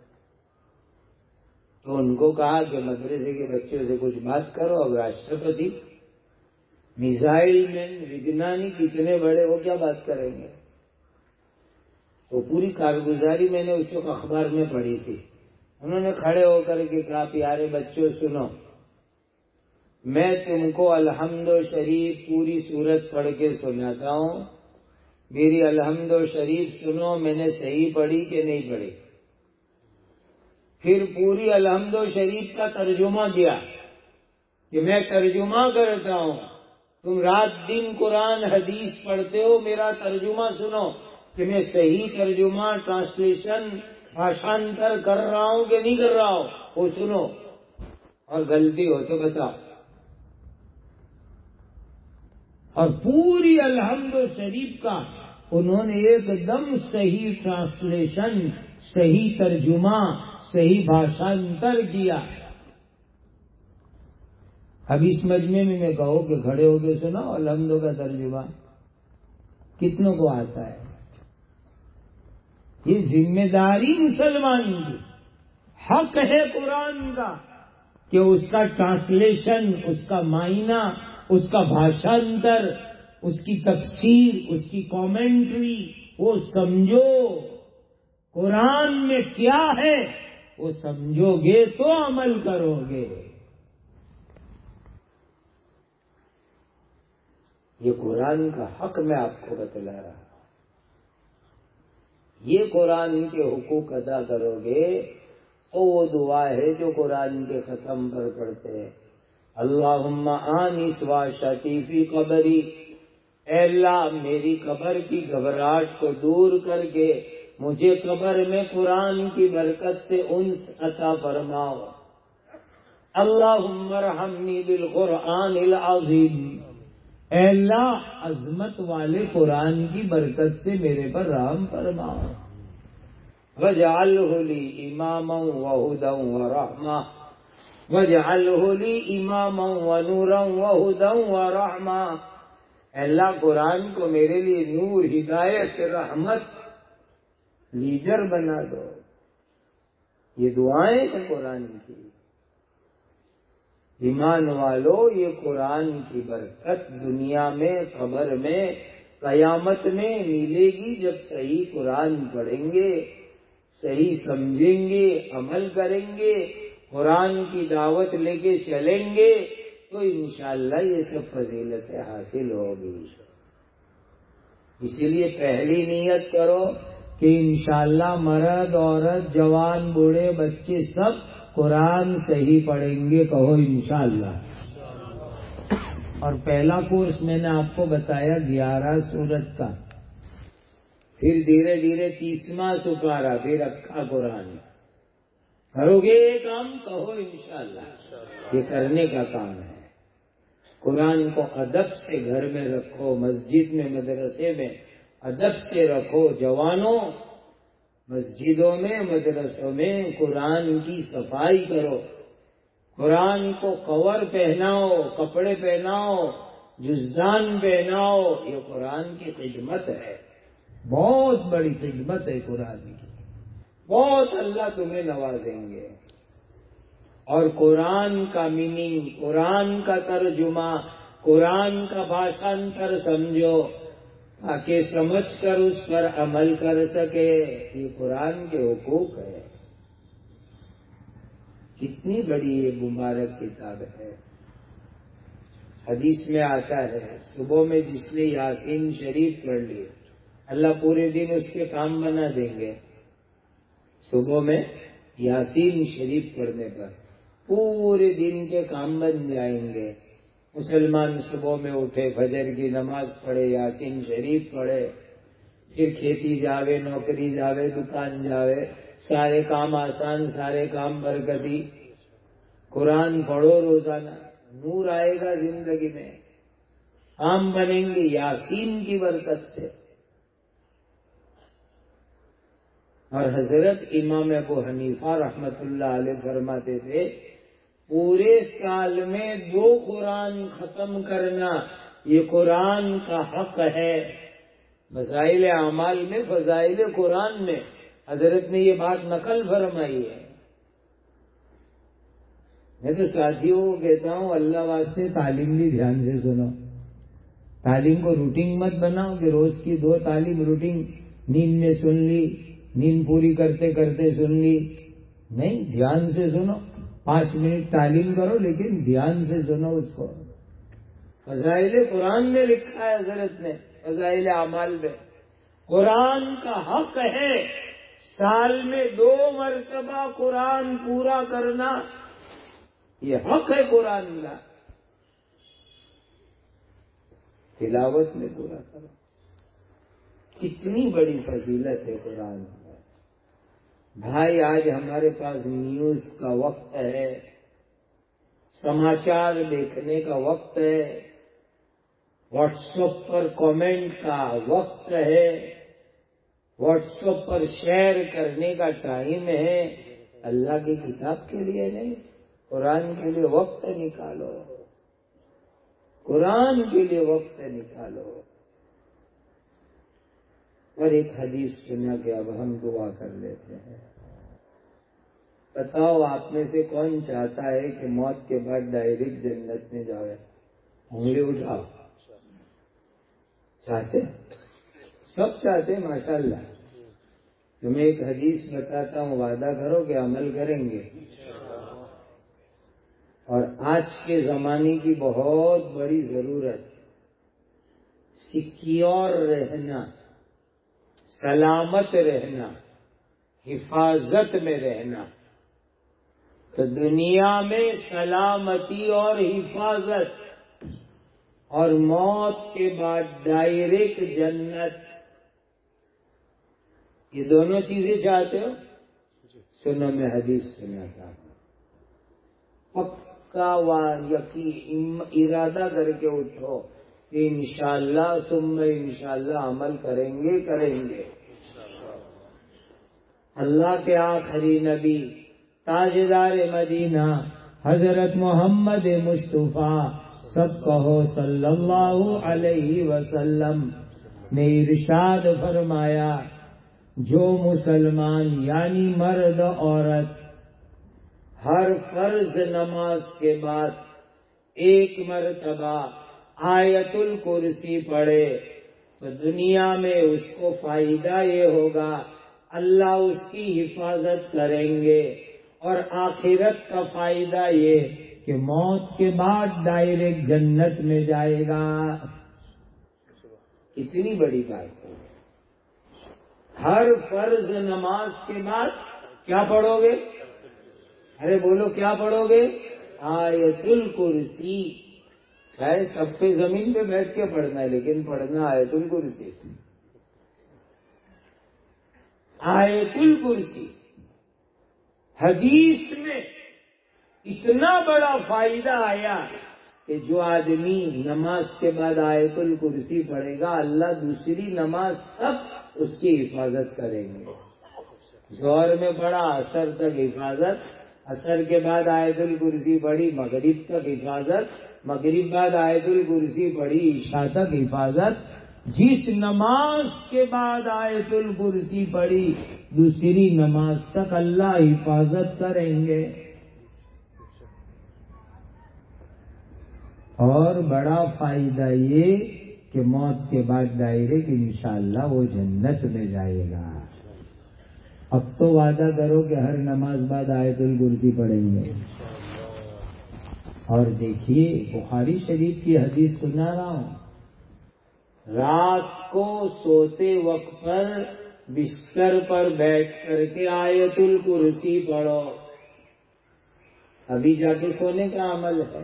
تو ان کو کہا کہ مدرسے کے بچوں سے کچھ بات کرو. اب راشٹرپتی میزائل مین، وگنانی کتنے بڑے، وہ کیا بات کریں گے؟ تو پوری کارگزاری میں نے اس وقت اخبار میں پڑھی تھی. انہوں نے کھڑے ہو کر کے کہا پیارے بچوں سنو، میں تم کو الحمد شریف پوری سورت پڑھ کے سناتا ہوں. میری الحمد شریف سنو، میں نے صحیح پڑھی کہ نہیں پڑھی. پھر پوری الحمد شریف کا ترجمہ دیا کہ میں ترجمہ کرتا ہوں، تم رات دن قرآن حدیث پڑھتے ہو، میرا ترجمہ سنو کہ میں صحیح ترجمہ، ٹرانسلیشن، بھاشانتر کر رہا ہوں کہ نہیں کر رہا ہوں، وہ سنو، اور غلطی ہو تو بتاؤ. اور پوری الحمد شریف کا انہوں نے ایک دم صحیح ٹرانسلیشن، صحیح ترجمہ، صحیح بھاشانتر کیا. اب اس مجمع میں میں کہوں کہ کھڑے ہو کے سنا الحمد کا ترجمہ، کتنوں کو آتا ہے؟ یہ ذمہ داری مسلمان کی، حق ہے قرآن کا کہ اس کا ٹرانسلیشن، اس کا معنی، اس کا بھاشانتر، اس کی تفسیر، اس کی کامنٹری وہ سمجھو. قرآن میں کیا ہے وہ سمجھو گے تو عمل کرو گے. یہ قرآن کا حق میں آپ کو بتلا رہا ہوں. یہ قرآن کے حقوق ادا کرو گے تو وہ دعا ہے جو قرآن کے ختم پر پڑھتے ہیں، اللہم آنس واشتی فی قبری. اے اللہ میری قبر کی گھبراہٹ کو دور کر کے مجھے قبر میں قرآن کی برکت سے انس عطا فرماؤ. اللہم ارحمنی بالقرآن العظیم. اے اللہ عظمت والے قرآن کی برکت سے میرے پر رحم فرماؤ. وَاجْعَلْهُ لِي إِمَامًا وَهُدًى وَرَحْمَةً وَاجْعَلْهُ لِي إِمَامًا وَنُورًا وَهُدًى وَرَحْمَةً. اے اللہ قرآن کو میرے لیے نور، ہدایت، رحمت، لیڈر بنا دو. یہ دعائیں ہیں قرآن کی. ایمان والو یہ قرآن کی برکت دنیا میں، قبر میں، قیامت میں ملے گی جب صحیح قرآن پڑھیں گے، صحیح سمجھیں گے، عمل کریں گے، قرآن کی دعوت لے کے چلیں گے تو انشاءاللہ یہ سب فضیلتیں حاصل ہوگی. اسی لیے پہلی نیت کرو کہ انشاءاللہ مرد، عورت، جوان، بوڑھے، بچے سب قرآن صحیح پڑھیں گے. کہو انشاءاللہ. اور پہلا کورس میں نے آپ کو بتایا گیارہ سورت کا، پھر دھیرے دھیرے تیسواں سپارہ، پھر اکھا قرآن. کرو گے یہ کام؟ کہو انشاءاللہ، یہ کرنے کا کام ہے۔ قرآن کو ادب سے گھر میں رکھو، مسجد میں مدرسے میں ادب سے رکھو۔ جوانوں، مسجدوں میں مدرسوں میں قرآن کی صفائی کرو، قرآن کو کور پہناؤ، کپڑے پہناؤ، جزدان پہناؤ۔ یہ قرآن کی خدمت ہے، بہت بڑی خدمت ہے قرآن کی، بہت اللہ تمہیں نوازیں گے۔ اور قرآن کا میننگ، قرآن کا ترجمہ، قرآن کا بھاشانتر سمجھو تاکہ سمجھ کر اس پر عمل کر سکے۔ یہ قرآن کے حقوق ہے۔ کتنی بڑی یہ مبارک کتاب ہے۔ حدیث میں آتا ہے صبح میں جس نے یاسین شریف پڑھ لی اللہ پورے دن اس کے کام بنا دیں گے۔ صبح میں یاسین شریف پڑھنے پر پورے دن کے کام بن جائیں گے۔ مسلمان صبح میں اٹھے، فجر کی نماز پڑھے، یاسین شریف پڑھے، پھر کھیتی جاوے، نوکری جاوے، دکان جاوے، سارے کام آسان، سارے کام برکتی۔ قرآن پڑھو روزانہ، نور آئے گا زندگی میں، کام بنیں گے یاسین کی برکت سے۔ اور حضرت امام ابو حنیفہ رحمت اللہ علیہ فرماتے تھے پورے سال میں دو قرآن ختم کرنا یہ قرآن کا حق ہے۔ فضائل اعمال میں، فضائل قرآن میں حضرت نے یہ بات نقل فرمائی ہے۔ میں تو ساتھیوں کو کہتا ہوں اللہ واسطے تعلیم بھی دھیان سے سنو، تعلیم کو روٹین مت بناؤ کہ روز کی دو تعلیم روٹین، نیند میں سن لی، نیند پوری کرتے کرتے سن لی، نہیں، دھیان سے سنو۔ پانچ منٹ تعلیم کرو لیکن دھیان سے سنو اس کو۔ فضائل قرآن میں لکھا ہے حضرت نے، فضائل اعمال میں قرآن کا حق ہے سال میں دو مرتبہ قرآن پورا کرنا، یہ حق ہے قرآن کا۔ تلاوت میں پورا کرو، کتنی بڑی فضیلت ہے قرآن میں۔ بھائی آج ہمارے پاس نیوز کا وقت ہے، سماچار دیکھنے کا وقت ہے، واٹس ایپ پر کامنٹ کا وقت ہے، واٹس ایپ پر شیئر کرنے کا ٹائم ہے، اللہ کی کتاب کے لیے نہیں، قرآن کے لیے وقت نکالو، قرآن کے لیے وقت نکالو۔ اور ایک حدیث سنا کہ اب ہم دعا کر لیتے ہیں۔ بتاؤ آپ میں سے کون چاہتا ہے کہ موت کے بعد ڈائریکٹ جنت میں جاوے؟ انگلی اٹھاؤ۔ چاہتے؟ سب چاہتے ہیں ماشاءاللہ۔ تمہیں ایک حدیث بتاتا ہوں، وعدہ کرو کہ عمل کریں گے۔ اور آج کے زمانے کی بہت بڑی ضرورت، سیکیور رہنا، سلامت رہنا، حفاظت میں رہنا۔ تو دنیا میں سلامتی اور حفاظت، اور موت کے بعد ڈائریکٹ جنت، یہ دونوں چیزیں چاہتے ہو؟ سنو میں حدیث سناتا ہوں، پکا و یقین ارادہ کر کے اٹھو کہ انشاءاللہ ثم انشاءاللہ عمل کریں گے کریں گے۔ اللہ کے آخری نبی تاجدار مدینہ حضرت محمد مصطفیٰ سب کہو صلی اللہ علیہ وسلم نے ارشاد فرمایا، جو مسلمان یعنی مرد عورت ہر فرض نماز کے بعد ایک مرتبہ آیت الکرسی پڑھے تو دنیا میں اس کو فائدہ یہ ہوگا اللہ اس کی حفاظت کریں گے، اور آخرت کا فائدہ یہ کہ موت کے بعد ڈائریکٹ جنت میں جائے گا۔ کتنی بڑی بات ہے۔ ہر فرض نماز کے بعد کیا پڑھو گے؟ ارے بولو کیا پڑھو گے؟ آیت الکرسی۔ چاہے سب پہ زمین پہ بیٹھ کے پڑھنا ہے لیکن پڑھنا آیت الکرسی۔ آیت الکرسی حدیث میں اتنا بڑا فائدہ آیا کہ جو آدمی نماز کے بعد آیت الکرسی پڑھے گا اللہ دوسری نماز تک اس کی حفاظت کریں گے. ظہر میں پڑھا عصر تک حفاظت، عصر کے بعد آیت الکرسی پڑھی مغرب تک حفاظت، مغرب بعد آیت الکرسی پڑھی عشاء تک حفاظت. جس نماز کے بعد آیت الکرسی پڑھی دوسری نماز تک اللہ حفاظت کریں گے. اور بڑا فائدہ یہ کہ موت کے بعد ڈائریکٹ انشاءاللہ وہ جنت میں جائے گا. اب تو وعدہ کرو کہ ہر نماز بعد آیت الکرسی پڑھیں گے. اور دیکھیے بخاری شریف کی حدیث سنا رہا ہوں، رات کو سوتے وقت پر بستر پر بیٹھ کر کے آیت الکرسی پڑھو. ابھی جا کے سونے کا عمل ہے،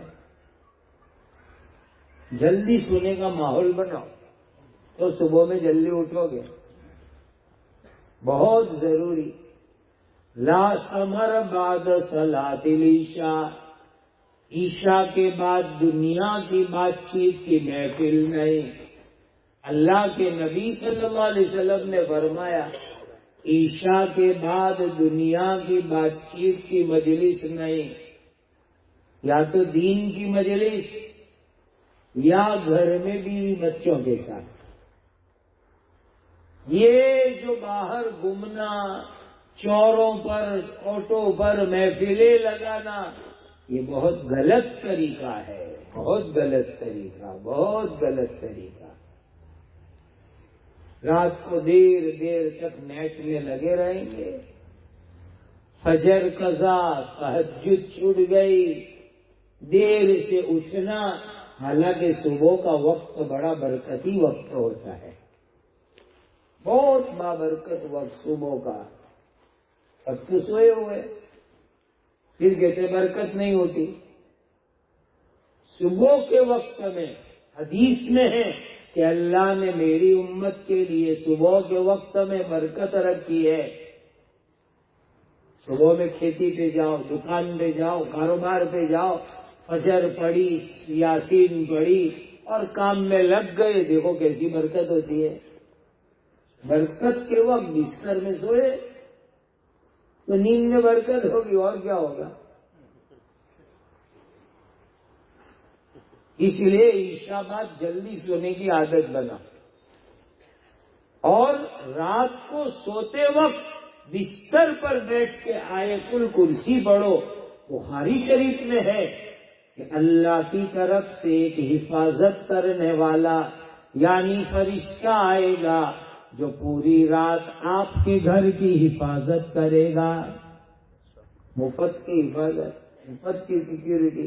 جلدی سونے کا ماحول بناؤ تو صبح میں جلدی اٹھو گے. بہت ضروری. لا سمر بعد صلاۃ العشاء، عشاء کے بعد دنیا کی بات چیت کی محفل نہیں. اللہ کے نبی صلی اللہ علیہ وسلم نے فرمایا عشاء کے بعد دنیا کی بات چیت کی مجلس نہیں. یا تو دین کی مجلس یا گھر میں بیوی بچوں کے ساتھ. یہ جو باہر گھومنا، چوروں پر آٹو پر محفلیں لگانا، یہ بہت غلط طریقہ ہے، بہت غلط طریقہ، بہت غلط طریقہ. رات کو دیر دیر تک نیٹ میں لگے رہیں گے، فجر قضا، تہجد چھوٹ گئی، دیر سے اٹھنا. حالانکہ صبح کا وقت بڑا برکتی وقت ہوتا ہے، بہت بابرکت وقت صبح کا. اب تو سوئے ہوئے پھر کہتے برکت نہیں ہوتی. صبح کے وقت میں حدیث میں ہے کہ اللہ نے میری امت کے لیے صبح کے وقت میں برکت رکھی ہے. صبح میں کھیتی پہ جاؤ، دکان پہ جاؤ، کاروبار پہ جاؤ، فجر پڑھی، یاسین پڑھی اور کام میں لگ گئے. دیکھو کیسی برکت ہوتی ہے. برکت کے وقت بستر میں سوئے تو نیند میں برکت ہوگی، اور کیا ہوگا. اس لیے عشاء بعد جلدی سونے کی عادت بنا. اور رات کو سوتے وقت بستر پر بیٹھ کے آیت الکرسی پڑھو. بخاری شریف میں ہے کہ اللہ کی طرف سے ایک حفاظت کرنے والا یعنی فرشتہ آئے گا جو پوری رات آپ کے گھر کی حفاظت کرے گا. مفت کی حفاظت، مفت کی سیکیورٹی.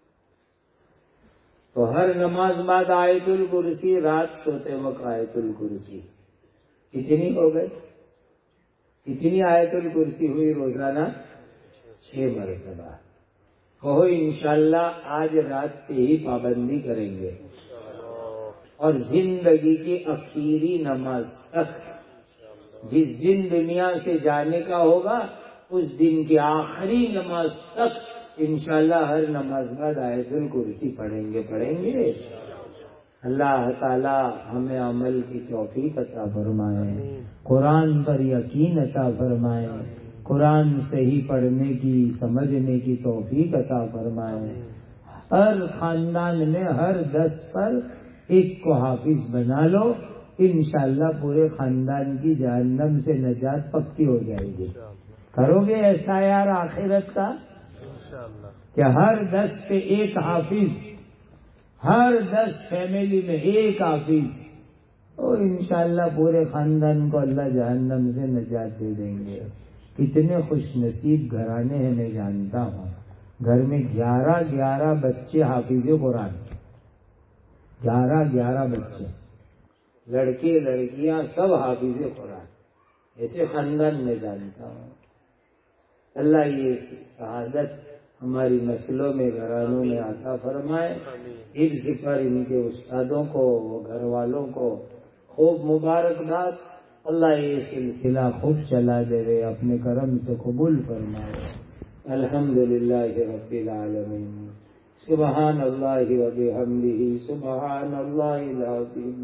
تو ہر نماز بعد آیت الکرسی، رات سوتے وقت آیت الکرسی. کتنی ہو گئی؟ کتنی آیت الکرسی ہوئی روزانہ؟ چھ مرتبہ. کہو انشاءاللہ آج رات سے ہی پابندی کریں گے اور زندگی کی آخری نماز تک، جس دن دنیا سے جانے کا ہوگا اس دن کی آخری نماز تک انشاءاللہ ہر نماز بعد آیت الکرسی پڑھیں گے پڑھیں گے اللہ تعالی ہمیں عمل کی توفیق عطا فرمائے، قرآن پر یقین عطا فرمائے، قرآن صحیح پڑھنے کی سمجھنے کی توفیق عطا فرمائے. ہر خاندان میں ہر دس پر ایک کو حافظ بنا لو، انشاءاللہ پورے خاندان کی جہنم سے نجات پکی ہو جائے گی. کرو گے ایسا یار آخرت کا کہ ہر دس پہ ایک حافظ، ہر دس فیملی میں ایک حافظ، اور انشاءاللہ پورے خاندان کو اللہ جہنم سے نجات دے دیں گے. کتنے خوش نصیب گھرانے ہیں میں جانتا ہوں، گھر میں گیارہ گیارہ بچے حافظ قرآن، گیارہ گیارہ بچے، لڑکے لڑکیاں سب حافظ قرآن. ایسے خاندان میں جانتا ہوں. اللہ یہ سعادت ہماری نسلوں میں گھرانوں میں عطا فرمائے. حفظ پر ان کے استادوں کو، گھر والوں کو خوب مبارکباد. اللہ یہ سلسلہ خوب چلا دے رہے، اپنے کرم سے قبول فرمائے۔ الحمدللہ رب العالمین، سبحان اللہ و بحمدہ، سبحان اللہ العظیم۔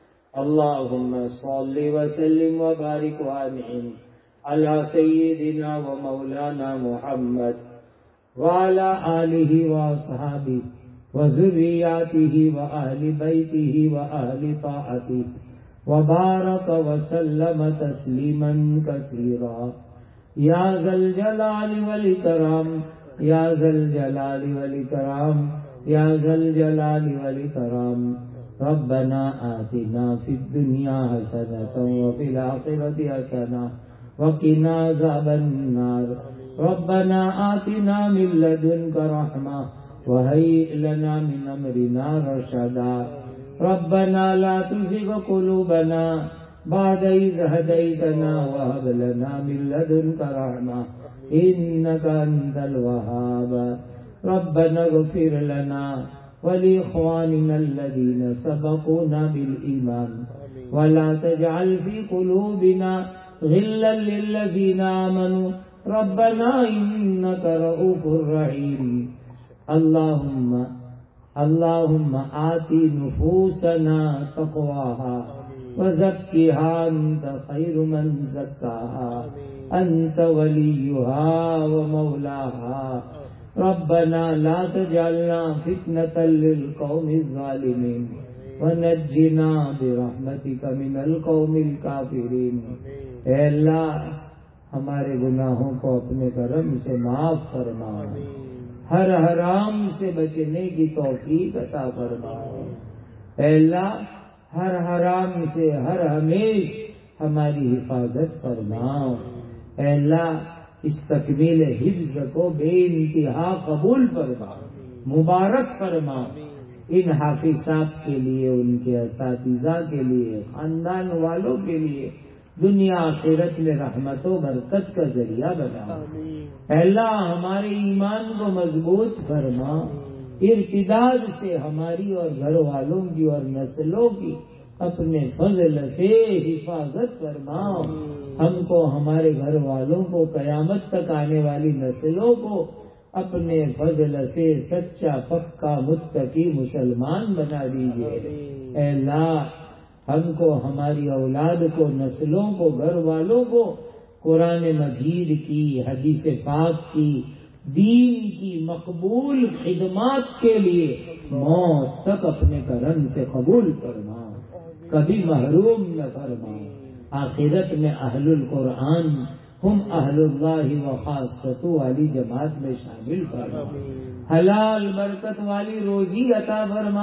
اللہم صل وسلم وبارک وانعم علی سیدنا و مولانا محمد وعلی آلہ واصحابہ وذریاتہ وآل بیتہ وآل طاعتہ وبارک وسلم تسلیما کثیرا۔ یا ذا الجلال والاکرام، یا ذا الجلال والاکرام، یا ذا الجلال والاکرام۔ ربنا آتنا فی الدنیا حسنۃ وفی الآخرۃ حسنۃ وقنا عذاب النار۔ ربنا آتنا من لدنک رحمۃ وہیئ لنا من امرنا رشدا۔ ربنا لا تزغ قلوبنا بعد إذ هديتنا وهب لنا من لدنك رحمة إنك أنت الوهاب۔ ربنا اغفر لنا ولإخواننا الذين سبقونا بالإيمان ولا تجعل في قلوبنا غلا للذين آمنوا ربنا إنك رؤوف رحيم۔ اللهم اللهم آت نفوسنا تقواها وزكها أنت خير من زكاها أنت وليها ومولاها۔ ربنا لا تجعلنا فتنة للقوم الظالمين ونجنا برحمتك من القوم الكافرين۔ اے اللہ ہمارے گناہوں کو اپنے کرم سے معاف فرما، ہر حرام سے بچنے کی توفیق عطا فرما۔ اے اللہ ہر حرام سے ہر ہمیش ہماری حفاظت فرما۔ اے اللہ اس تکمیل حفظ کو بے انتہا قبول فرما، مبارک فرما۔ ان حافظ صاحب کے لیے، ان کے اساتذہ کے لیے، خاندان والوں کے لیے دنیا آخرت میں رحمت و برکت کا ذریعہ بنا۔ اے اللہ ہمارے ایمان کو مضبوط فرما، ارتداد سے ہماری اور گھر والوں کی اور نسلوں کی اپنے فضل سے حفاظت فرما۔ ہم کو، ہمارے گھر والوں کو، قیامت تک آنے والی نسلوں کو اپنے فضل سے سچا پکا متقی مسلمان بنا دیجیے۔ اے اللہ ہم کو، ہماری اولاد کو، نسلوں کو، گھر والوں کو قرآن مجید کی، حدیث پاک کی، دین کی مقبول خدمات کے لیے موت تک اپنے کرم سے قبول فرما، کبھی محروم نہ فرما۔ آخرت میں اہل القرآن ہم اہل اللہ و خاصۃ والی جماعت میں شامل فرما۔ حلال برکت والی روزی عطا فرما،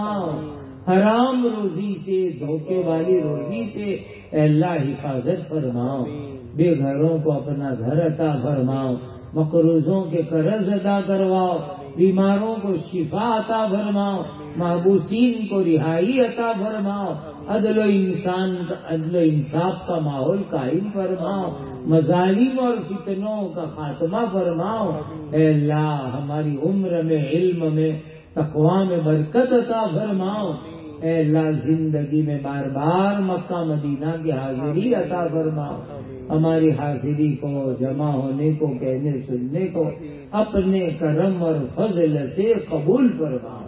حرام روزی سے، دھوکے والی روزی سے اے اللہ حفاظت فرماؤ۔ بے گھروں کو اپنا گھر عطا فرماؤ، مقروضوں کے قرض ادا کرواؤ، بیماروں کو شفا عطا فرماؤ، محبوسین کو رہائی عطا فرماؤ، عدل و انسان عدل و انصاف کا ماحول قائم فرماؤ، مظالم اور فتنوں کا خاتمہ فرماؤ۔ اے اللہ ہماری عمر میں، علم میں، تقوی میں برکت عطا فرماؤ۔ اے اللہ زندگی میں بار بار مکہ مدینہ کی حاضری عطا فرماؤ۔ ہماری حاضری کو، جمع ہونے کو، کہنے سننے کو اپنے کرم اور فضل سے قبول فرماؤ۔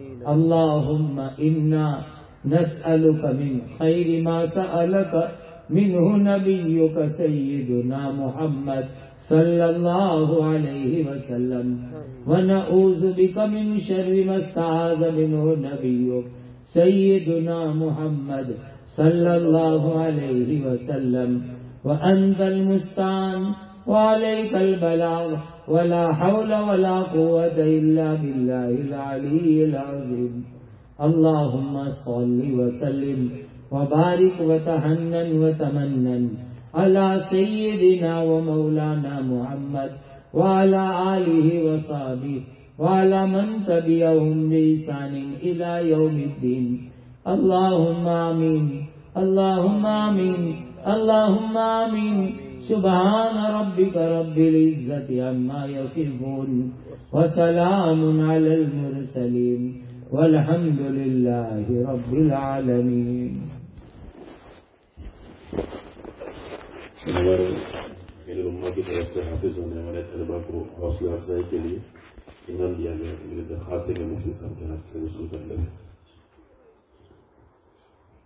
اللہم انا نسألک من خیر ما سألک منہ نبیک سیدنا محمد صلی اللہ علیہ وسلم ونعوذ بک من شر ما استعاذ منہ نبیک سیدنا محمد صلی اللہ علیہ وسلم وانت المستعان وعلیک البلاغ ولا حول ولا قوة الا باللہ العلی العظیم۔ اللہم صل وسلم وبارک وتحنن وتمنن علی سیدنا ومولانا محمد وعلى آلہ وصحبہ وعلى من تبعهم بإحسان إلى يوم الدين۔ اللہم آمین، اللہم آمین، اللہم آمین۔ سبحان ربک رب العزت عما یصفون وسلام علی المرسلین والحمد للہ رب العالمین۔ میرے امہ کی طرف سے حافظ ہونے والے طلبا کو حوصلہ افزائی کے لیے انعام دیا گیا. میری درخواست ہے کہ مفتی صاحب کے ہاتھ سے وصول کر لیں.